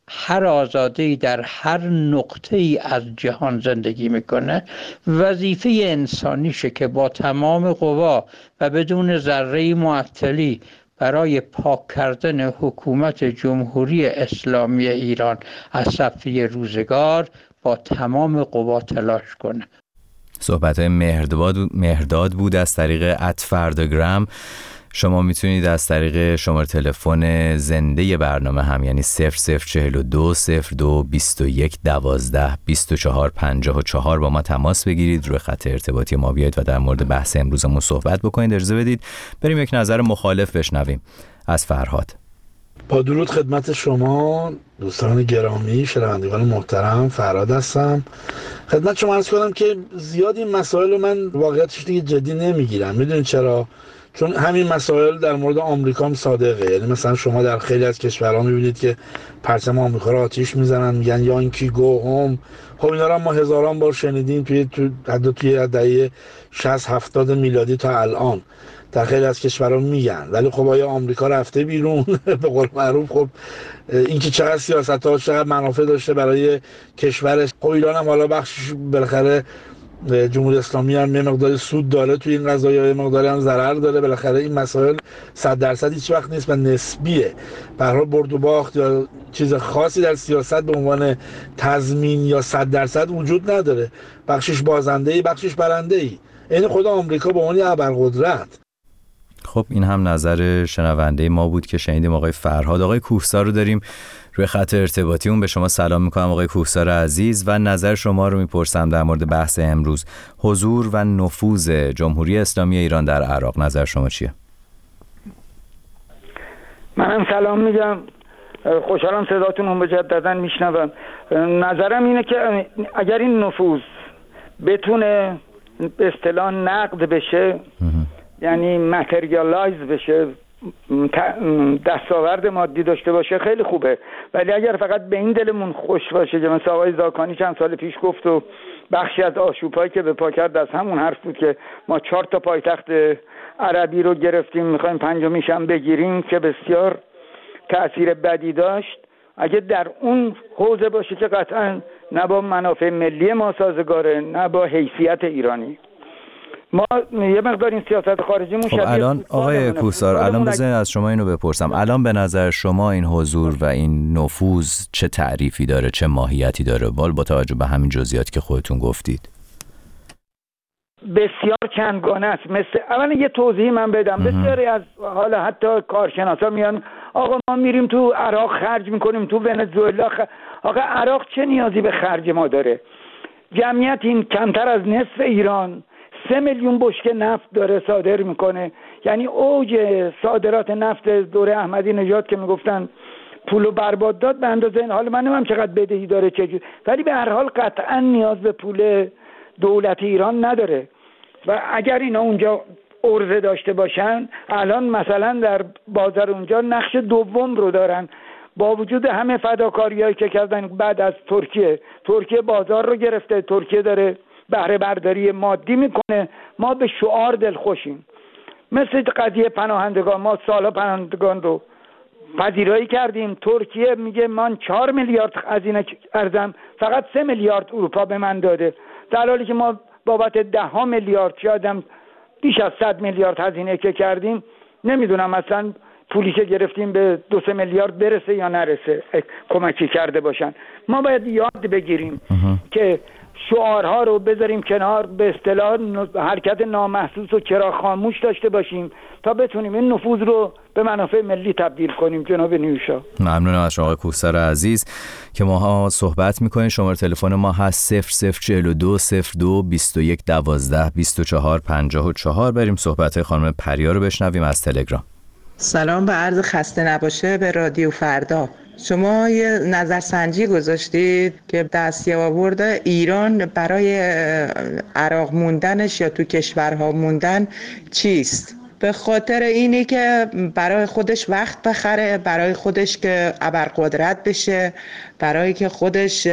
هر آزاده‌ای در هر نقطه‌ای از جهان زندگی میکنه وظیفه انسانیشه که با تمام قوا و بدون ذره معطلی برای پاک کردن حکومت جمهوری اسلامی ایران از صفحه روزگار با تمام قوا تلاش کنه. صحبت مهرداد مهرداد بود از طریق ات فرداگرام. شما میتونید از طریق شماره تلفن زنده برنامه هم، یعنی صفر صفر چهل و دو صفر دو بیست و یک دوازده بیست و چهار پنجاه و چهار با ما تماس بگیرید، روی خط ارتباطی ما بیایید و در مورد بحث امروزمون صحبت بکنید. اجازه بدید بریم یک نظر مخالف بشنویم از فرهاد. با درود خدمت شما دوستان گرامی، شنوندگان محترم، فرهاد هستم. خدمت شما عرض کنم که زیاد این مسائل رو من واقعیتش دیگه جدی نمیگیرم. میدونید چرا؟ چون همین مسائل در مورد آمریکا هم صادقه. یعنی مثلا شما در خیلی از کشورها میبینید که پرچم آمریکا رو آتیش میزنن، میگن یانکی گو هوم. خب اینا رو ما هزاران بار شنیدیم توی تو حتی توی دهه شصت هفتاد میلادی تا الان در خیلی از کشورها میگن. ولی خب آیا آمریکا رفته بیرون؟ به قول معروف خب این که چقدر سیاست‌ها چقدر منافع داشته برای کشورش. خب ایران هم حالا بخشش بالاخره جمهوری اسلامی هم یه مقدار سود داره توی این قضايا، یه مقداری هم ضرر داره. بالاخره این مسائل صد درصد هیچ وقت نیست و نسبیه. به هر حال برد و باخت یا چیز خاصی در سیاست به عنوان تضمین یا صد درصد وجود نداره. بخشش بازنده‌ای، بخشش برنده‌ای. این خود آمریکا به عنوان ابرقدرت. خب این هم نظر شنونده ما بود که شنیدیم، آقای فرهاد. آقای کوهسار رو داریم روی خط ارتباطی. اون به شما سلام میکنم آقای کوهسار عزیز و نظر شما رو میپرسم در مورد بحث امروز، حضور و نفوذ جمهوری اسلامی ایران در عراق. نظر شما چیه؟ منم سلام میگم، خوشحالم صداتون رو مجددا میشنوم. نظرم اینه که اگر این نفوذ بتونه به اصطلاح نقد بشه، یعنی ماتریالایز بشه، دستاورد مادی داشته باشه، خیلی خوبه. ولی اگر فقط به این دلمون خوش باشه که مثلا آقای زاکانی چند سال پیش گفت و بخشی از آشوب‌هایی که به پا کرد از همون حرف بود که ما چهار تا پایتخت عربی رو گرفتیم میخوایم پنجمیش هم بگیریم، که بسیار تأثیر بدی داشت. اگه در اون حوزه باشه که قطعا نه با منافع ملی ما سازگاره نه با حیثیت ایرانی. ما یه مقدار این سیاست خارجیمون خب الان آقای کوهسار، الان بذارید از شما اینو بپرسم، الان به نظر شما این حضور و این نفوذ چه تعریفی داره، چه ماهیتی داره، وال با توجه به همین جزئیاتی که خودتون گفتید؟ بسیار چندگانه است. مثل اولا یه توضیح من بدم. بسیاری از حالا حتی کارشناسا میان آقا ما میریم تو عراق خرج میکنیم، تو ونزوئلا خ... آقا عراق چه نیازی به خرج ما داره؟ جمعیت این کمتر از نصف ایران سه میلیون بشکه نفت داره صادر میکنه. یعنی اوج صادرات نفت دوره احمدی نژاد که میگفتن پولو برباد داد به اندازه این. حالا من نمیدونم چقدر بدهی داره چجوری، ولی به هر حال قطعا نیاز به پول دولت ایران نداره. و اگر اینا اونجا عرضه داشته باشن، الان مثلا در بازار اونجا نقش دوم رو دارن، با وجود همه فداکاریایی که کردن بعد از ترکیه. ترکیه بازار رو گرفته، ترکیه داره بهره برداری مادی میکنه. ما به شعار دلخوشیم. مثل قضیه پناهندگان، ما سالا پناهندگان رو پذیرایی کردیم. ترکیه میگه من چهار میلیارد هزینه ارزم، فقط سه میلیارد اروپا به من داده، در حالی که ما بابت ده ها میلیارد شایدم بیش از صد میلیارد هزینه که کردیم. نمیدونم مثلا پولی که گرفتیم به دو سه میلیارد برسه یا نرسه، کمکی کرده باشن. ما باید یاد بگیریم که شعارها رو بذاریم کنار، به اصطلاح حرکت نامحسوس و چرا خاموش داشته باشیم تا بتونیم این نفوذ رو به منافع ملی تبدیل کنیم. جناب نیوشا، ممنونم از شما کوهسار عزیز که ماها صحبت میکنیم. شماره تلفن ما هست صفر صفر چهل و دو صفر دو بیست و یک دوازده بیست و چهار پنجاه و چهار. بریم صحبت خانم پریا رو بشنویم از تلگرام. سلام، به عرض خسته نباشه به رادیو فردا. شما یه نظرسنجی گذاشتید که دستیابرد ایران برای عراق موندنش یا تو کشورها موندن چیست؟ به خاطر اینی که برای خودش وقت بخره، برای خودش که ابرقدرت بشه، برای که خودش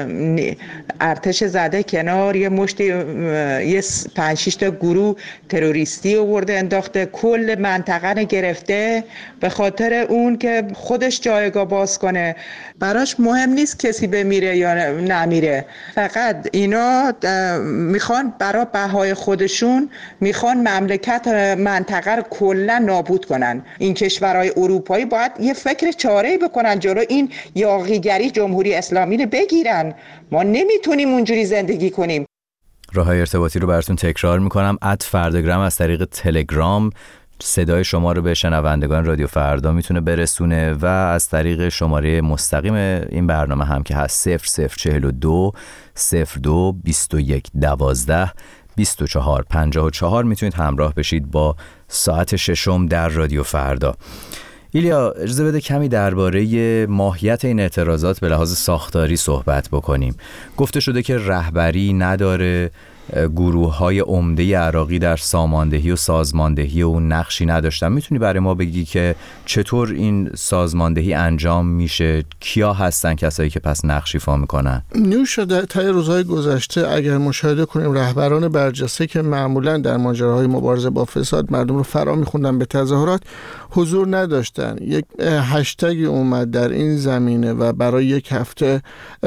ارتش زده کنار، یه مشت یه پنج شش تا گروه تروریستی آورده انداخته، کل منطقه رو گرفته به خاطر اون که خودش جایگاه باز کنه. براش مهم نیست کسی بمیره یا نمیره، فقط اینا میخوان برای بهای خودشون میخوان مملکت منطقه رو کلا نابود کنن. این کشورهای اروپایی باید یه فکر چاره‌ای بکنن جلو این یاغیگری جمهوری اسلامی رو بگیرن. ما نمیتونیم اونجوری زندگی کنیم. راههای ارتباطی رو براتون تکرار میکنم. ات فرداگرام از طریق تلگرام صدای شما رو به شنوندگان رادیو فردا میتونه برسونه و از طریق شماره مستقیم این برنامه هم که هست صفر صفر چهل و دو صفر دو بیست و یک دوازده بیست و چهار پنجاه و چهار میتونید همراه بشید با ساعت ششم در رادیو فردا. ایلیا، اجازه بده کمی درباره ماهیت این اعتراضات به لحاظ ساختاری صحبت بکنیم. گفته شده که رهبری نداره، گروه‌های عمده عراقی در ساماندهی و سازماندهی و نقشی نداشتن. میتونی برای ما بگی که چطور این سازماندهی انجام میشه؟ کیا هستن کسایی که پس نقش ایفا میکنن؟ نیوش شده طی روزهای گذشته اگر مشاهده کنیم رهبران برجسته که معمولا در ماجراهای مبارزه با فساد مردم رو فرا میخوندن به تظاهرات حضور نداشتن. یک هشتگی اومد در این زمینه و برای یک هفته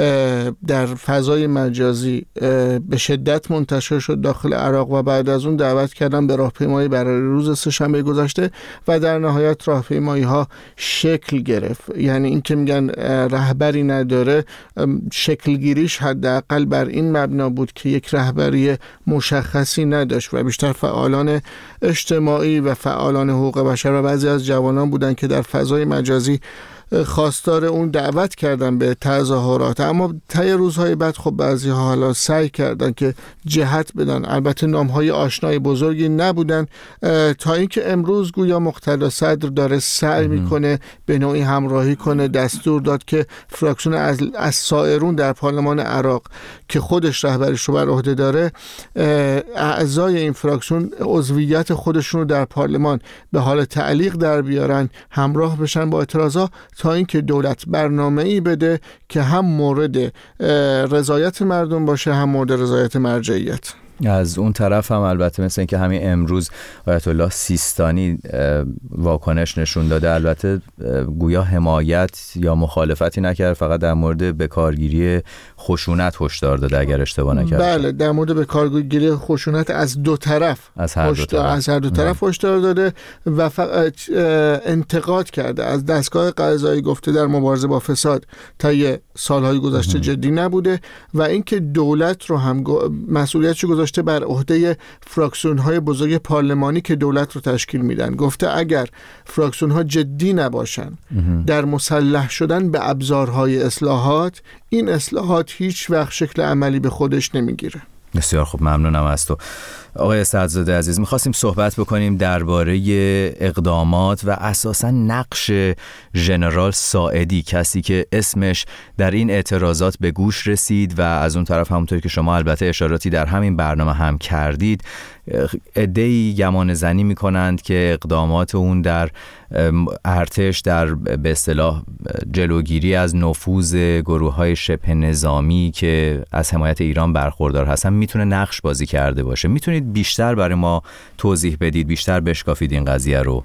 در فضای مجازی به شدت منتشر شد داخل عراق و بعد از اون دعوت کردن به راهپیمایی برای روز سه‌شنبه گذشته و در نهایت راهپیمایی ها شکل گرفت. یعنی این که میگن رهبری نداره، شکلگیریش حداقل بر این مبنا بود که یک رهبری مشخصی نداشت و بیشتر فعالان اجتماعی و فعالان حقوق بشر و بعضی از جوانان بودن که در فضای مجازی خواستار اون دعوت کردن به تظاهرات. اما طی روزهای بعد خب بعضی ها حالا سعی کردن که جهت بدن، البته نامهای آشنای بزرگی نبودن، تا اینکه امروز گویا مقتدا صدر داره سعی میکنه به نوعی همراهی کنه. دستور داد که فراکسیون از از سائرون در پارلمان عراق که خودش رهبریش رو بر عهده داره، اعضای این فراکسیون عضویت خودشون رو در پارلمان به حال تعلیق در بیارن، همراه بشن با اعتراضا، تا اینکه دولت برنامه‌ای بده که هم مورد رضایت مردم باشه هم مورد رضایت مرجعیت. از اون طرف هم البته مثل اینکه همین امروز آیت الله سیستانی واکنش نشون داده، البته گویا حمایت یا مخالفتی نکرد، فقط در مورد بکارگیری خشونت هشدار داده اگر اشتباه نکردم. بله، در مورد بکارگیری خشونت از دو طرف از هر دو طرف از هر دو طرف هشدار داده و انتقاد کرده از دستگاه قضایی. گفته در مبارزه با فساد طی سالهای گذشته جدی نبوده و اینکه دولت رو هم مسئولیتش گذاشته بر عهده فراکسیون های بزرگ پارلمانی که دولت رو تشکیل میدن. گفته اگر فراکسیون ها جدی نباشن در مسلح شدن به ابزارهای اصلاحات، این اصلاحات هیچ وقت شکل عملی به خودش نمیگیره. بسیار خوب، ممنونم از تو آقای سعدزاده عزیز. میخواستیم صحبت بکنیم درباره اقدامات و اساساً نقش ژنرال ساعدی، کسی که اسمش در این اعتراضات به گوش رسید و از اون طرف همونطور که شما البته اشاراتی در همین برنامه هم کردید، عده‌ای گمان زنی میکنند که اقدامات اون در ارتش در به اصطلاح جلوگیری از نفوذ گروه‌های شبه نظامی که از حمایت ایران برخوردار هستن میتونه نقش بازی کرده باشه. میتونید بیشتر برای ما توضیح بدید، بیشتر بشکافید این قضیه رو؟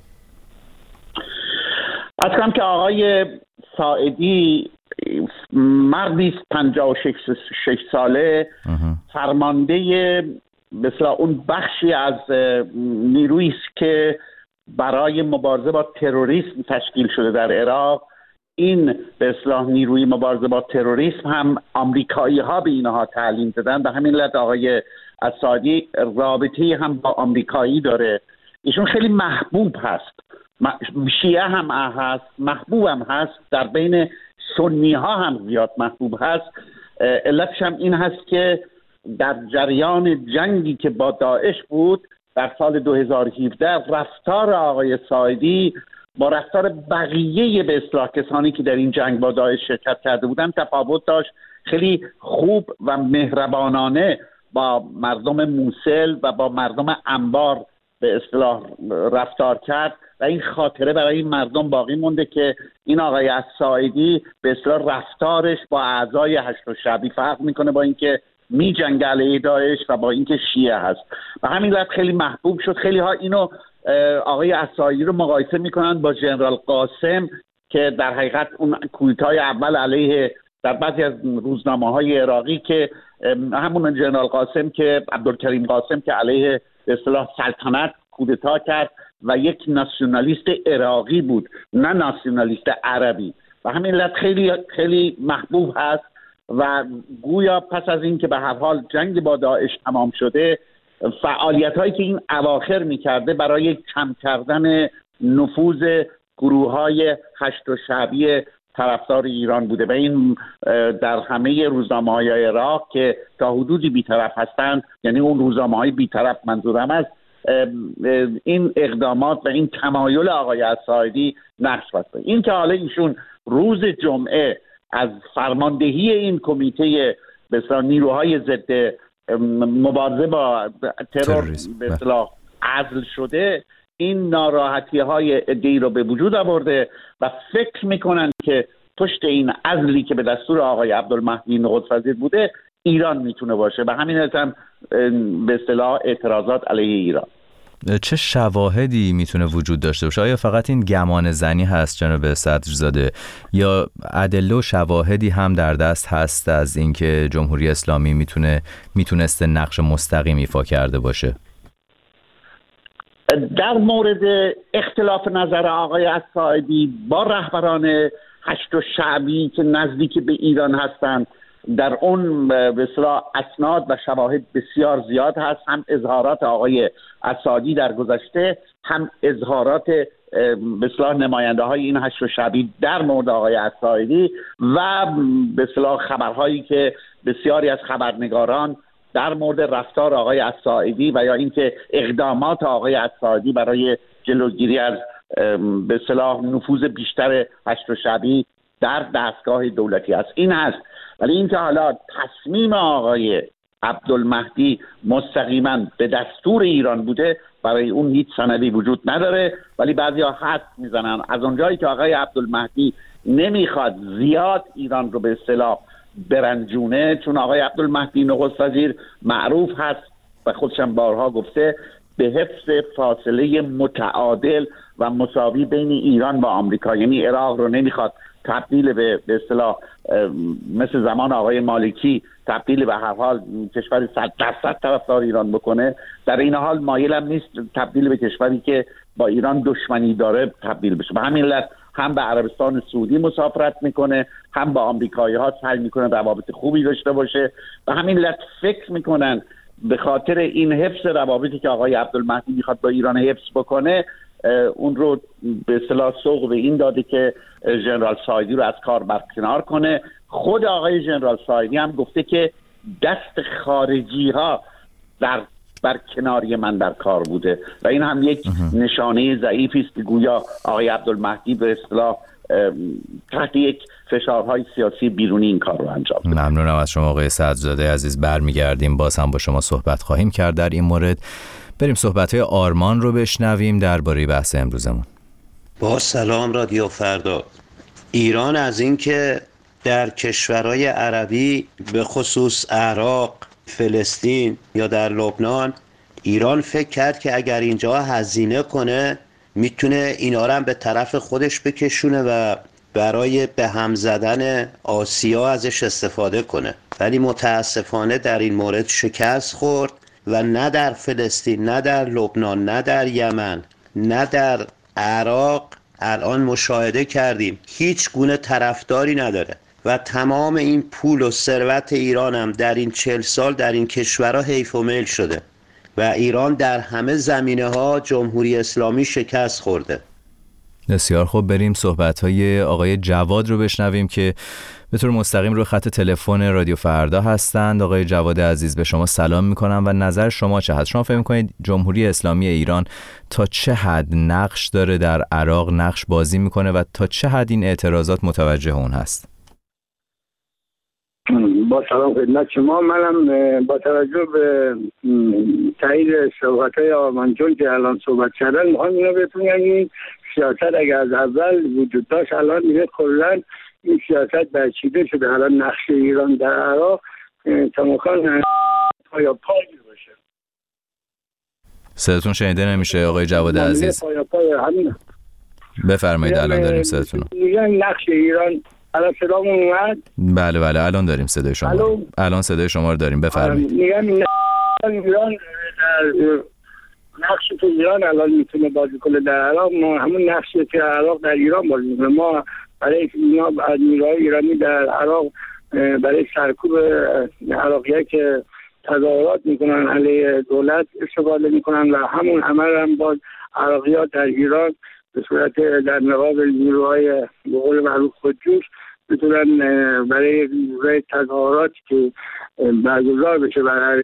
از کم که آقای ساعدی مردی است پنجاه و شش ساله، فرمانده مثلا اون بخشی از نیرویی است که برای مبارزه با تروریسم تشکیل شده در عراق. این به اصطلاح نیروی مبارزه با تروریسم هم آمریکایی ها به اینها تعلیم دادن. به همین علت آقای اسادی رابطه هم با آمریکایی داره. ایشون خیلی محبوب هست، شیعه هم هست، محبوب هم هست، در بین سنی ها هم زیاد محبوب هست. علتش هم این هست که در جریان جنگی که با داعش بود در سال دو هزار و هفده رفتار آقای ساعدی با رفتار بقیه به اصطلاح کسانی که در این جنگ با داعش شرکت کرده بودن تفاوت داشت. خیلی خوب و مهربانانه با مردم موصل و با مردم انبار به اصطلاح رفتار کرد و این خاطره برای این مردم باقی مونده که این آقای الساعدی به اصطلاح رفتارش با اعضای هشت شعبی فرق میکنه، با اینکه می جنگه علیه داعش و با اینکه شیعه هست و همین لحظه خیلی محبوب شد. خیلی ها اینو آقای الساعدی رو مقایسه میکنن با ژنرال قاسم که در حقیقت اون کودتای اول علیه در بعضی از روزنامه‌های عراقی که همون ژنرال قاسم که عبدالکریم قاسم که علیه به اصطلاح سلطنت کودتا کرد و یک ناسیونالیست عراقی بود نه ناسیونالیست عربی و همین علت خیلی خیلی محبوب هست و گویا پس از این که به هر حال جنگ با داعش تمام شده فعالیت هایی که این اواخر میکرده برای کم کردن نفوذ گروه های هشت شعبی طرفدار ایران بوده و این در همه روزنامه های عراق که تا حدودی بیطرف هستند، یعنی اون روزنامه های بیطرف منظورم است، این اقدامات و این تمایل آقای الساعدی نقش بسته. این که حالا ایشون روز جمعه از فرماندهی این کمیته به اصطلاح نیروهای ضد مبارزه با ترور به اصطلاح عزل شده، این ناراحتی های عده‌ای رو به وجود آورده و فکر میکنن که پشت این عزلی که به دستور آقای عبدالمهدی نخست وزیر بوده ایران میتونه باشه و همین هم به اصطلاح اعتراضات علیه ایران. چه شواهدی میتونه وجود داشته باشه؟ آیا فقط این گمان زنی هست جناب صدرزاده یا ادله و شواهدی هم در دست هست از اینکه جمهوری اسلامی میتونه میتونسته نقش مستقیم ایفا کرده باشه؟ در مورد اختلاف نظر آقای الساعدی با رهبران هشت شعبی که نزدیک به ایران هستند در اون به اصطلاح اسناد و شواهد بسیار زیاد هست، هم اظهارات آقای الساعدی در گذشته هم اظهارات به اصطلاح نماینده های این هشت شعبی در مورد آقای الساعدی و به اصطلاح خبرهایی که بسیاری از خبرنگاران در مورد رفتار آقای الساعدی و یا اینکه اقدامات آقای الساعدی برای جلوگیری از به اصطلاح نفوذ بیشتر هشت شعبی در دستگاه دولتی است این هست. ولی اینکه حالا تصمیم آقای عبدالمهدی مستقیما به دستور ایران بوده، برای اون هیچ سندی وجود نداره، ولی بعضیا حد میزنن از اونجایی که آقای عبدالمهدی نمیخواد زیاد ایران رو به اصطلاح برنجونه، چون آقای عبدالمهدی نخست وزیر معروف هست و خودشم بارها گفته به حفظ فاصله متعادل و مساوی بین ایران و آمریکا، یعنی عراق رو نمیخواد تبدیل به به اصطلاح مثل زمان آقای مالکی تبدیل به هر حال کشور صد درصد طرفدار ایران بکنه، در این حال مایلم نیست تبدیل به کشوری که با ایران دشمنی داره تبدیل بشه. به همین علت هم به عربستان سعودی مسافرت میکنه، هم با آمریکایی ها سعی میکنه روابط خوبی داشته باشه و همین علت فکر میکنن به خاطر این حفظ روابطی که آقای عبدالمهدی میخواد با ایران حفظ بکنه اون رو به اصطلاح سوق به این داده که ژنرال ساعدی رو از کار برکنار کنه. خود آقای ژنرال ساعدی هم گفته که دست خارجی ها در بر کناری من در کار بوده و این هم یک نشانه ضعیفی است که گویا آقای عبدالمهدی به اصطلاح تحت یک فشارهای سیاسی بیرونی این کار رو انجام بده. ممنونم از شما آقای صدرزاده عزیز. برمیگردیم باز هم با شما صحبت خواهیم کرد در این مورد. بریم صحبت‌های آرمان رو بشنویم درباره بحث امروزمون. با سلام رادیو فردا. ایران از اینکه در کشورهای عربی به خصوص عراق، فلسطین یا در لبنان، ایران فکر کرد که اگر اینجا هزینه کنه میتونه اینا رو هم به طرف خودش بکشونه و برای به هم زدن آسیا ازش استفاده کنه، ولی متاسفانه در این مورد شکست خورد و نه در فلسطین، نه در لبنان، نه در یمن، نه در عراق الان مشاهده کردیم هیچ گونه طرفداری نداره و تمام این پول و ثروت ایران هم در این چهل سال در این کشورها حیف و میل شده و ایران در همه زمینه ها جمهوری اسلامی شکست خورده. بسیار خوب، بریم صحبت‌های آقای جواد رو بشنویم که به طور مستقیم رو خط تلفن رادیو فردا هستند. آقای جواد عزیز به شما سلام میکنم و نظر شما چه هست؟ شما فکر میکنید جمهوری اسلامی ایران تا چه حد نقش داره در عراق نقش بازی میکنه و تا چه حد این اعتراضات متوجه اون هست؟ با سلام خدمت شما. منم با توجه به تایید صحبت‌های آرمان جون که الان صحبت کردن میخوام اینو بهتون بگم این سیاست اگر از اول وجود داشت الان دیگه کلاً این سیاست برچیده شده. الان نقش ایران در عراق تمکان پایا پای باشه. صداتون شنیده نمیشه آقای جواد عزیز. پایا پای همین. بفرمایید الان داریم صداتون رو. میگن نقش ایران الان صدامون اومد؟ بله بله الان داریم صدای شما. الو؟ الان صدای شما رو داریم بفرمایید. میگم ایران نقشی که ایران الان میتونه بازی کنه در عراق ما همون نقشی که عراق در ایران بازی میکنه. ما برای اینا نیروهای ایرانی در عراق برای سرکوب عراقی‌ها که تظاهرات میکنن علیه دولت استفاده میکنن و همون عمل هم باز عراقی‌ها در ایران به صورت در مقابل نیروهای به قول معروف خودجوش میتونن برای تظاهراتی که برگزار بشه برای.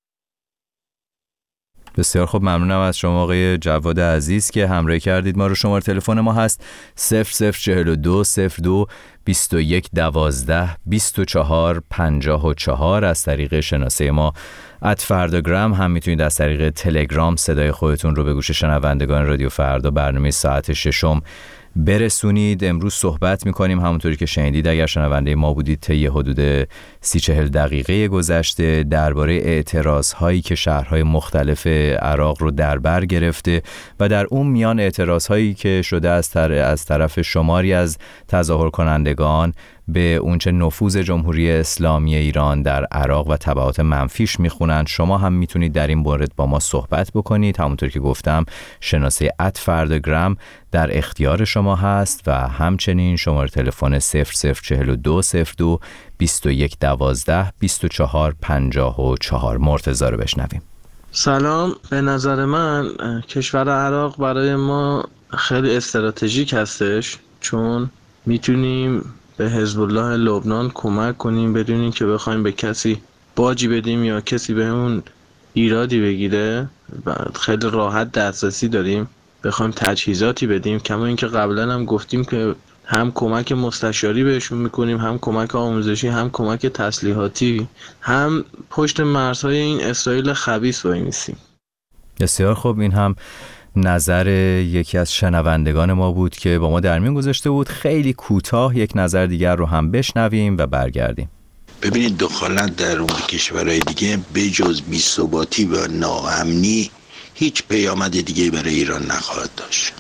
بسیار خوب، ممنونم از شما آقای جواد عزیز که همراهی کردید ما رو. شماره تلفن ما هست صفر صفر چهل و دو صفر دو بیست و یک دوازده بیست و چهار پنجاه و چهار. از طریق شناسه ما ات فرداگرام هم میتونید از طریق تلگرام صدای خودتون رو به گوش شنوندگان رادیو فردا برنامه ساعت ششم برسونید. امروز صحبت میکنیم همونطوری که شنیدید اگر شنونده ما بودید طی حدود سی چهل دقیقه گذشته درباره اعتراض هایی که شهرهای مختلف عراق رو در بر گرفته و در اون میان اعتراض هایی که شده از, طر... از طرف شماری از تظاهر کنندگان به اونچه نفوذ جمهوری اسلامی ایران در عراق و تبعات منفیش میخونند. شما هم میتونید در این مورد با ما صحبت بکنید. همونطور که گفتم شناسه ات فرداگرام در اختیار شما هست و همچنین شماره تلفن صفر صفر چهل و دو صفر دو بیست و یک دوازده بیست و چهار پنجاه و چهار. مرتضی رو بشنویم. سلام. به نظر من کشور عراق برای ما خیلی استراتژیک هستش، چون میتونیم به حزب الله لبنان کمک کنیم بدون اینکه بخوایم به کسی باجی بدیم یا کسی بهمون ایرادی بگیره. خیلی راحت دسترسی داریم بخوایم تجهیزاتی بدیم، کما اینکه قبلا هم گفتیم که هم کمک مستشاری بهشون میکنیم، هم کمک آموزشی، هم کمک تسلیحاتی، هم پشت مرزهای این اسرائیل خبیث وای میسیم. بسیار خوب، این هم نظر یکی از شنوندگان ما بود که با ما در میون گذاشته بود. خیلی کوتاه یک نظر دیگر رو هم بشنویم و برگردیم. ببینید دخالت در اون کشورهای دیگه به جز بی‌ثباتی و ناامنی هیچ پیامد دیگه برای ایران نخواهد داشت.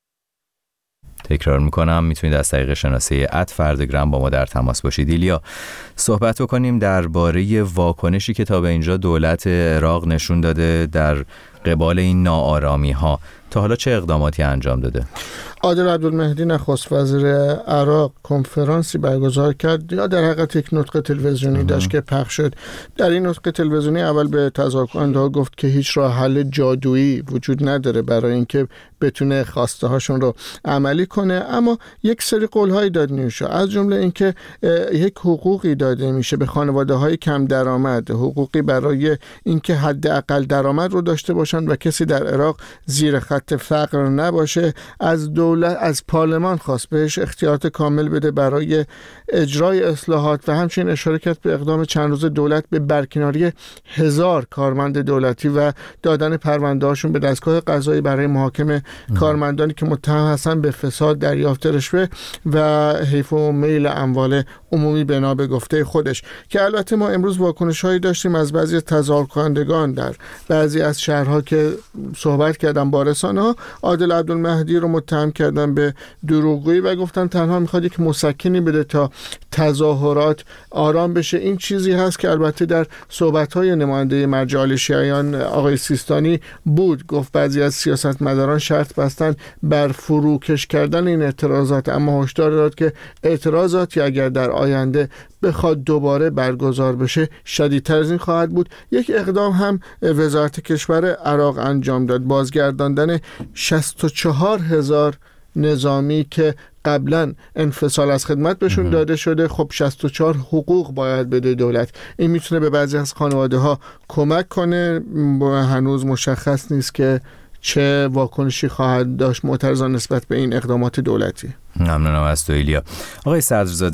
تکرار میکنم میتونید از طریق شناسه ات فرداگرام با ما در تماس باشید. ایلیا، صحبت بکنیم درباره واکنشی که تا به اینجا دولت عراق نشون داده در قبال این ناآرامی ها. تا حالا چه اقداماتی انجام داده؟ عادل عبدالمهدی نخست وزیر عراق کنفرانسی برگزار کرد یا در حقیقت یک نطق تلویزیونی داشت که پخش شد. در این نطق تلویزیونی اول به تظاهرکننده‌ها گفت که هیچ راه حل جادویی وجود نداره برای اینکه بتونه خواسته هاشون رو عملی کنه، اما یک سری قول‌هایی داد نیوشا، از جمله اینکه یک حقوقی داده میشه به خانواده‌های کم درآمد، حقوقی برای اینکه حداقل درآمد رو داشته باشن و کسی در عراق زیر خط فقر نباشه. از دولت از پارلمان خواست بهش اختیارات کامل بده برای اجرای اصلاحات و همچنین اشاره کرد به اقدام چند روز دولت به برکناری هزار کارمند دولتی و دادن پرونده هاشون به دستگاه قضایی برای محاکمه کارمندانی که متهم هستن به فساد، دریافت رشوه و حیف و میل اموال عمومی بنا به گفته خودش. که البته ما امروز واکنش‌هایی داشتیم از بعضی تظاهرکنندگان در بعضی از شهرها که صحبت کردن با رسانه‌ها. عادل عبدالمهدی رو متهم کردن به دروغگویی و گفتن تنها میخواد یک مسکنی بده تا تظاهرات آرام بشه. این چیزی هست که البته در صحبت‌های نماینده مرجع شیعیان آقای سیستانی بود. گفت بعضی از سیاستمداران شرط بستن بر فروکش کردن این اعتراضات، اما هشدار داد که اعتراضاتی اگر در آینده بخواد دوباره برگزار بشه شدیدتر از این خواهد بود. یک اقدام هم وزارت کشور عراق انجام داد، بازگرداندن شصت و چهار هزار نظامی که قبلا انفصال از خدمت بهشون داده شده. خب شصت و چهار حقوق باید بده دولت. این میتونه به بعضی از خانواده ها کمک کنه. هنوز مشخص نیست که چه واکنشی خواهد داشت معترضان نسبت به این اقدامات دولتی. ممنونم از تو ایلیا. آقای صدرزاده،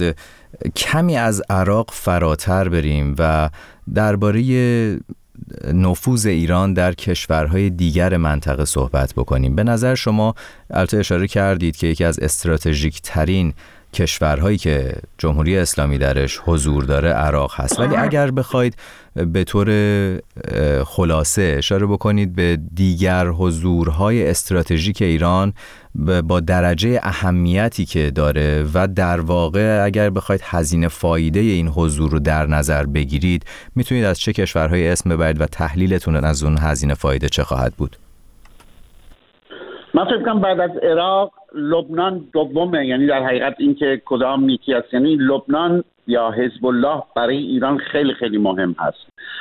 کمی از عراق فراتر بریم و درباره نفوذ ایران در کشورهای دیگر منطقه صحبت بکنیم. به نظر شما البته اشاره کردید که یکی از استراتژیک ترین کشورهایی که جمهوری اسلامی درش حضور داره عراق هست، ولی اگر بخواید به طور خلاصه اشاره بکنید به دیگر حضورهای استراتژیک ایران با درجه اهمیتی که داره و در واقع اگر بخواید هزینه فایده این حضور رو در نظر بگیرید، میتونید از چه کشورهای اسم ببرید و تحلیلتون از اون هزینه فایده چه خواهد بود؟ من فکر کنم بعد از عراق لبنان دومه، یعنی در حقیقت این که کدام یکی است، یعنی لبنان یا حزب الله برای ایران خیلی خیلی مهم هست،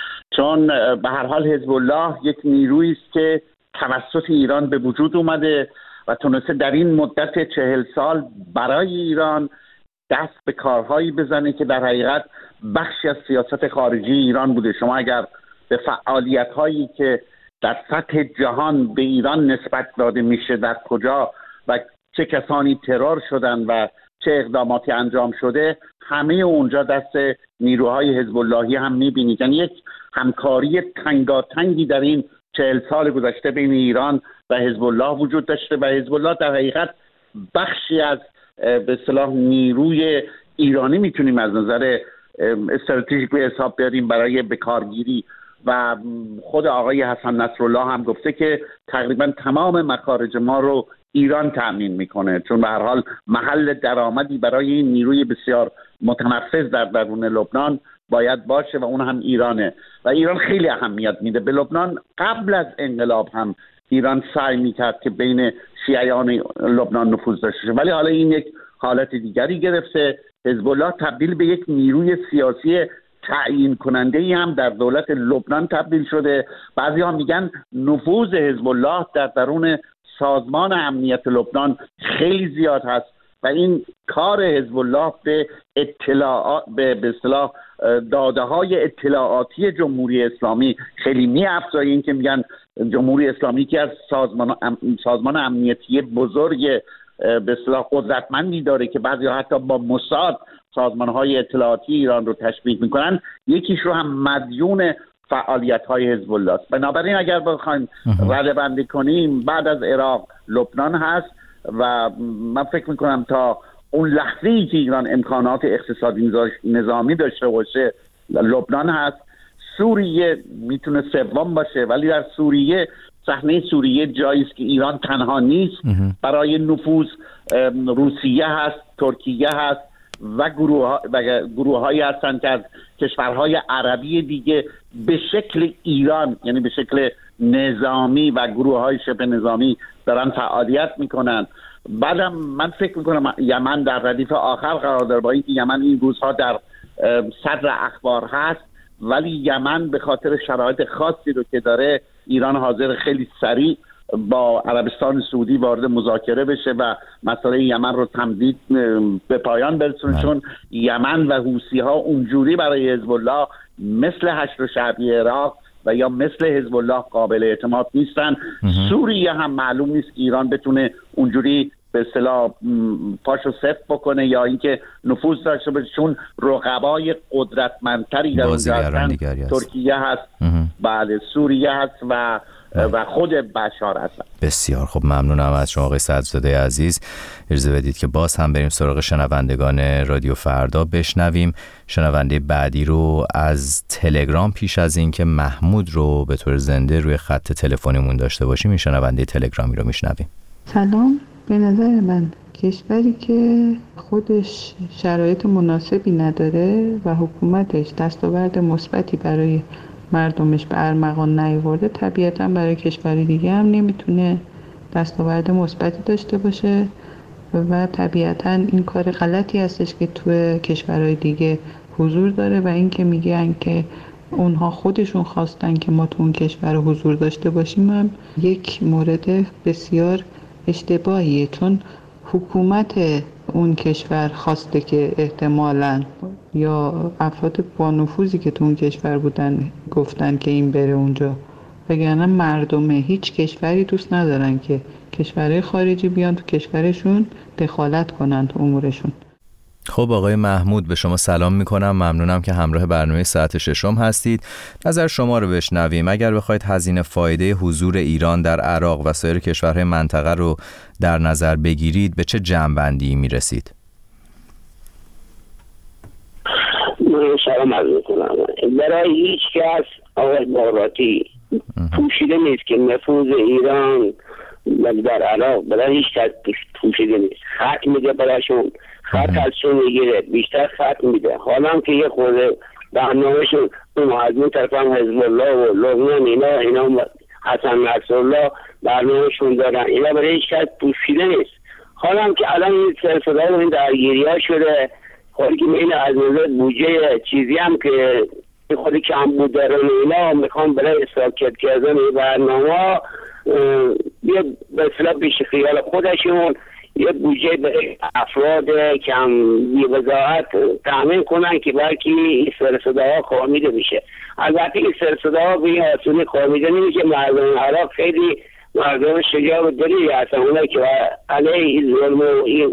چون به هر حال حزب الله یک نیرویی است که توسط ایران به وجود اومده و تونسته در این مدت چهل سال برای ایران دست به کارهایی بزنه که در حقیقت بخشی از سیاست خارجی ایران بوده. شما اگر به فعالیت‌هایی که در سطح جهان به ایران نسبت داده میشه، در کجا و چه کسانی ترور شدن و چه اقداماتی انجام شده، همه اونجا دست نیروهای حزب اللهی هم میبینید. یعنی یک همکاری تنگاتنگی در این چهل سال گذشته بین ایران و حزب الله وجود داشته و حزب الله در حقیقت بخشی از به اصطلاح نیروی ایرانی میتونیم از نظر استراتژیک به حساب بیاریم برای بکارگیری. و خود آقای حسن نصرالله هم گفته که تقریبا تمام مخارج ما رو ایران تأمین میکنه، چون به هر حال محل درآمدی برای این نیروی بسیار متنفذ در درون لبنان باید باشه و اون هم ایرانه و ایران خیلی اهمیت میده به لبنان. قبل از انقلاب هم ایران سعی میکرد که بین شیعیان لبنان نفوذ داشته شه، ولی حالا این یک حالت دیگری گرفته. حزب الله تبدیل به یک نیروی سیاسی تعیین کننده ای هم در دولت لبنان تبدیل شده. بعضی ها میگن نفوذ حزب الله در درون سازمان امنیت لبنان خیلی زیاد هست و این کار حزب الله به اطلاعات به به اصطلاح داده های اطلاعاتی جمهوری اسلامی خیلی می‌افزایه. این که میگن جمهوری اسلامی که از سازمان ام... سازمان امنیتی بزرگ به اصطلاح قدرتمندی داره که بعضی ها حتی با موساد سازمان‌های اطلاعاتی ایران رو تشبیه می‌کنن، یکیش رو هم مدیون فعالیت‌های حزب الله است. بنابراین اگر بخوایم رده‌بندی کنیم، بعد از عراق لبنان هست و من فکر می‌کنم تا اون لحظه‌ای که ایران امکانات اقتصادی نظامی داشته باشه لبنان هست. سوریه میتونه سوم باشه، ولی در سوریه صحنه سوریه جایی است که ایران تنها نیست برای نفوذ. روسیه هست، ترکیه هست و گروه و گروه‌هایی هستند که از کشورهای عربی دیگه به شکل ایران، یعنی به شکل نظامی و گروه‌های شبه نظامی دارن فعالیت میکنن. بعدم من فکر میکنم یمن در ردیف آخر قرار داره، با اینکه یمن این روزها در صدر اخبار هست، ولی یمن به خاطر شرایط خاصی رو که داره، ایران حاضر خیلی سریع با عربستان سعودی وارد مذاکره بشه و مسئله یمن رو تمدید به پایان برسونه، چون یمن و حوثی ها اونجوری برای حزب الله مثل حشد شعبی عراق و یا مثل حزب الله قابل اعتماد نیستن. سوریه هم معلوم نیست که ایران بتونه اونجوری به اصطلاح پاشو سفت بکنه یا اینکه نفوذ داشته باشه، چون رقبای قدرتمندتری در اونجا هستن. ترکیه هست، بله، سوریه هست و و خود بشار هستن. بسیار خب، ممنونم از شما آقای صدرزاده عزیز. اجازه بدید که باز هم بریم سراغ شنوندگان رادیو فردا، بشنویم شنونده بعدی رو از تلگرام. پیش از این که محمود رو به طور زنده روی خط تلفنمون داشته باشیم، این شنونده تلگرامی رو میشنویم. سلام. به نظر من کشوری که خودش شرایط مناسبی نداره و حکومتش دستاورد مثبتی برای مردمش به ارمغان نیاورده، طبیعتاً برای کشور دیگه هم نمیتونه دستاورد مثبتی داشته باشه و طبیعتاً این کار غلطی هستش که توی کشورهای دیگه حضور داره و این که میگن که اونها خودشون خواستن که ما تو اون کشور حضور داشته باشیم هم یک مورد بسیار اشتباهیه، چون حکومت اون کشور خواسته که احتمالاً یا افراد با نفوذی که تو اون کشور بودن گفتن که این بره اونجا، وگرنه مردم هیچ کشوری دوست ندارن که کشورهای خارجی بیان تو کشورشون دخالت کنن تو امورشون. خب آقای محمود، به شما سلام میکنم. ممنونم که همراه برنامه ساعت ششم هستید. نظر شما رو بشنویم. اگر بخواید هزینه فایده حضور ایران در عراق و سایر کشورهای منطقه رو در نظر بگیرید، به چه جمع‌بندی میرسید؟ من سلام عرض میکنم. برای هیچ کس آقای بغراتی پوشیده نیست که نفوذ ایران در عراق برای هیچ کس پوشیده نیست. خط میده برایشون، خط از چون میگیره، بیشتر خط میده. حالا که یه خورده برنامهشون اون از اون طرف هم حزب الله و لبنان اینا اینا حسن نصرالله برنامهشون دارن، اینا برای هیچ کس پوشیده نیست. حالا که الان این سلسله و این درگیری ها شده، خودی که این از نظر بودجه چیزی هم که خودی که هم بود دارن اینا میخوان برای ساکت کردن این برنامه یه به اصطلاح بیش خیال خودشون یه بودجه برای افراد که هم بی‌وضاحت تامین کنن که بلکه این سرصداها خامیده میشه. البته این سرصداها به این آسونی خامیده نمیشه. مردم عراق خیلی مردم شجاع و دلیری هستن، اونایی که علیه این ظلم و این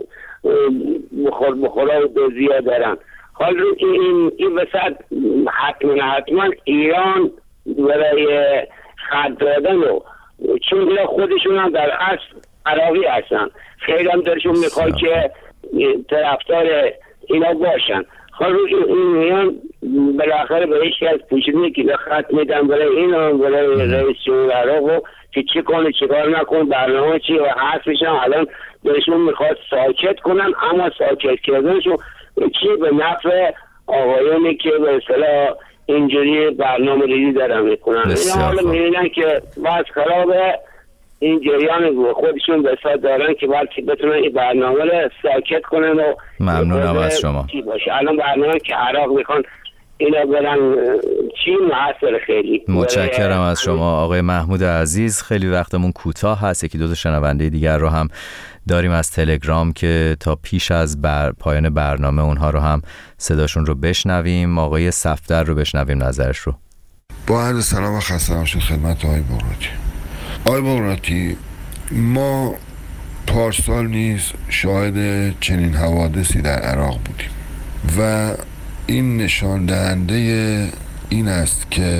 بخور بخورا و دوزیا دارن. حالا این این وسط حتما حتما ایران برای خط دادن و چون خودشون هم در اصل عراقی هستن، خیلی هم درشون میخواد که طرفدار اینا باشن. حالا این میان بالاخره به هیچ کس پوشیده که خط میدن برای اینا، برای رئیس جمهور عراق که چی کنه چی کار نکنه، برنامه چی و حرفش هم الان درشون میخواد ساکت کنن، اما ساکت کردنشون چی به نفع آقایانی که به اصطلاح اینجوری برنامه ریزی دارن میکنن. اینا حالا میبینن که باز خرابه، این جریان خودشون به اصطلاح دارن که بلکه بتونن این برنامه رو ساکت کنن و ممنونم از شما. الان برنامه که عراق میخوان اینا برن چی محصر خیلی. متشکرم از شما آقای محمود عزیز. خیلی وقتمون کوتاه هست، یکی دو تا شنونده دیگر رو هم داریم از تلگرام که تا پیش از بر پایان برنامه اونها رو هم صداشون رو بشنویم. آقای صفدر رو بشنویم نظرش رو. با عرض سلام و خسته نباشید خدمت آقای بغراتی. آقای بغراتی، ما پارسال نیز شاهد چنین حوادثی در عراق بودیم و این نشان دهنده این است که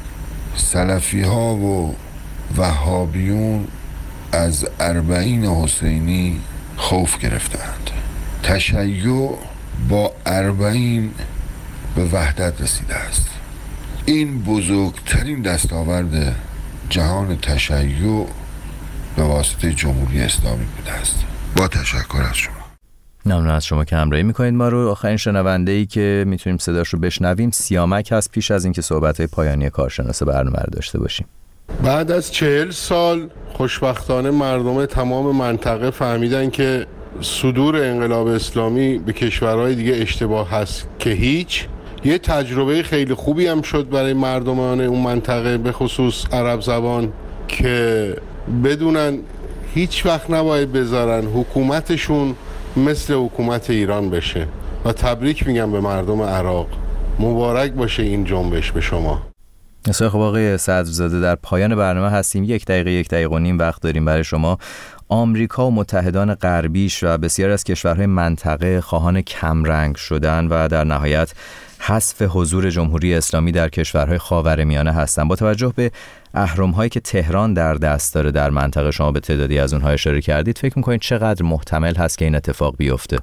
سلفی ها و وهابیون از اربعین حسینی خوف گرفتند. تشیع با اربعین به وحدت رسیده است. این بزرگترین دستاورد جهان تشیع به واسطه جمهوری اسلامی بوده است. با تشکر از شما. ممنون از شما که همراهی میکنید ما رو. آخرین شنونده ای که میتونیم صداش رو بشنویم سیامک هست، پیش از اینکه صحبت‌های پایانی کارشناس برنامه رو داشته باشیم. بعد از چهل سال خوشبختانه مردم تمام منطقه فهمیدن که صدور انقلاب اسلامی به کشورهای دیگه اشتباه هست که هیچ. یه تجربه خیلی خوبی هم شد برای مردمان اون منطقه به خصوص عرب زبان که بدونن هیچ وقت نباید بذارن حکومتشون مثل حکومت ایران بشه و تبریک میگم به مردم عراق. مبارک باشه این جنبش به شما. بسیار خب آقای صدرزاده، در پایان برنامه هستیم. یک دقیقه یک دقیقه و نیم وقت داریم برای شما. آمریکا و متحدان غربیش و بسیاری از کشورهای منطقه خواهان کمرنگ شدن و در نهایت حذف حضور جمهوری اسلامی در کشورهای خاورمیانه هستند. با توجه به اهرم‌هایی که تهران در دست داره در منطقه، شما به تعدادی از اونها اشاره کردید، فکر می‌کنید چقدر محتمل هست که این اتفاق بیفته؟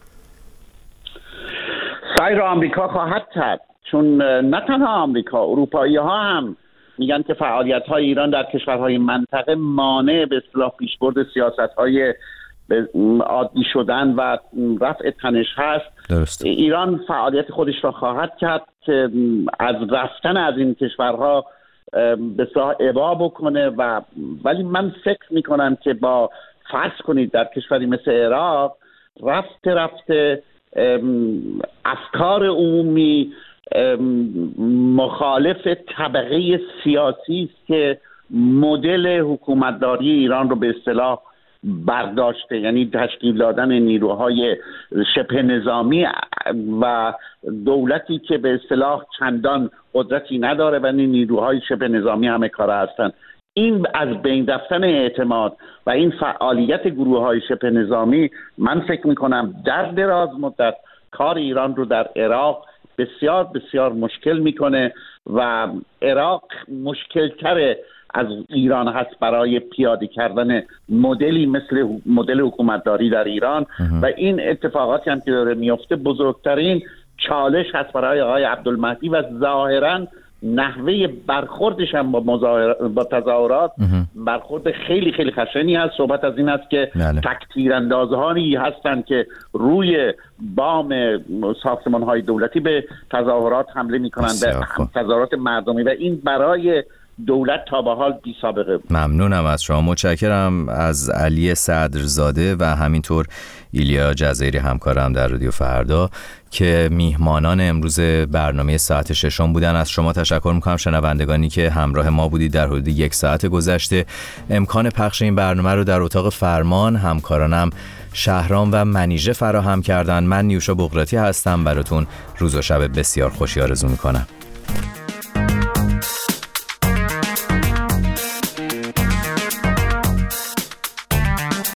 سایر آمریکا خواهد کرد، چون نه تنها آمریکا، اروپایی ها هم میگن که فعالیت های ایران در کشورهای منطقه مانع به اصطلاح پیشبرد سیاست های عادی شدن و رفع تنش هست. درست. ایران فعالیت خودش را خواهد کرد که از رفتن از این کشورها به اصطلاح ابا بکنه و ولی من فکر میکنم که با فرض کنید در کشوری مثل عراق رفته رفته افکار عمومی مخالف طبقه سیاسی است که مدل حکومتداری ایران رو به اصطلاح برداشته، یعنی تشکیل دادن نیروهای شبه نظامی و دولتی که به اصطلاح چندان قدرتی نداره و این نیروهای شبه نظامی همه کاره هستن. این از بین رفتن اعتماد و این فعالیت گروه های شبه نظامی، من فکر میکنم در دراز مدت کار ایران رو در عراق بسیار بسیار مشکل میکنه و عراق مشکل تره از ایران هست برای پیاده کردن مدلی مثل مدل حکومتداری در ایران و این اتفاقاتی هم که داره میفته بزرگترین چالش هست برای آقای عبدالمهدی و ظاهراً نحوه برخوردش هم با مظاهر با تظاهرات برخورد خیلی خیلی خشنی هست. صحبت از این است که تک‌تیراندازهایی هستند که روی بام ساختمان‌های دولتی به تظاهرات حمله می‌کنند، به تظاهرات مردمی، و این برای دولت تا به حال بی سابقه بود. ممنونم از شما، متشکرم از علی صدرزاده و همینطور ایلیا جزایری همکارم در رادیو فردا که میهمانان امروز برنامه ساعت ششم بودن. از شما تشکر میکنم شنوندگانی که همراه ما بودید در حدود یک ساعت گذشته. امکان پخش این برنامه رو در اتاق فرمان همکارانم شهرام و منیژه فراهم کردن. من نیوشا بغراتی هستم، براتون روز و شب بسیار خوشی آرزو میکنم.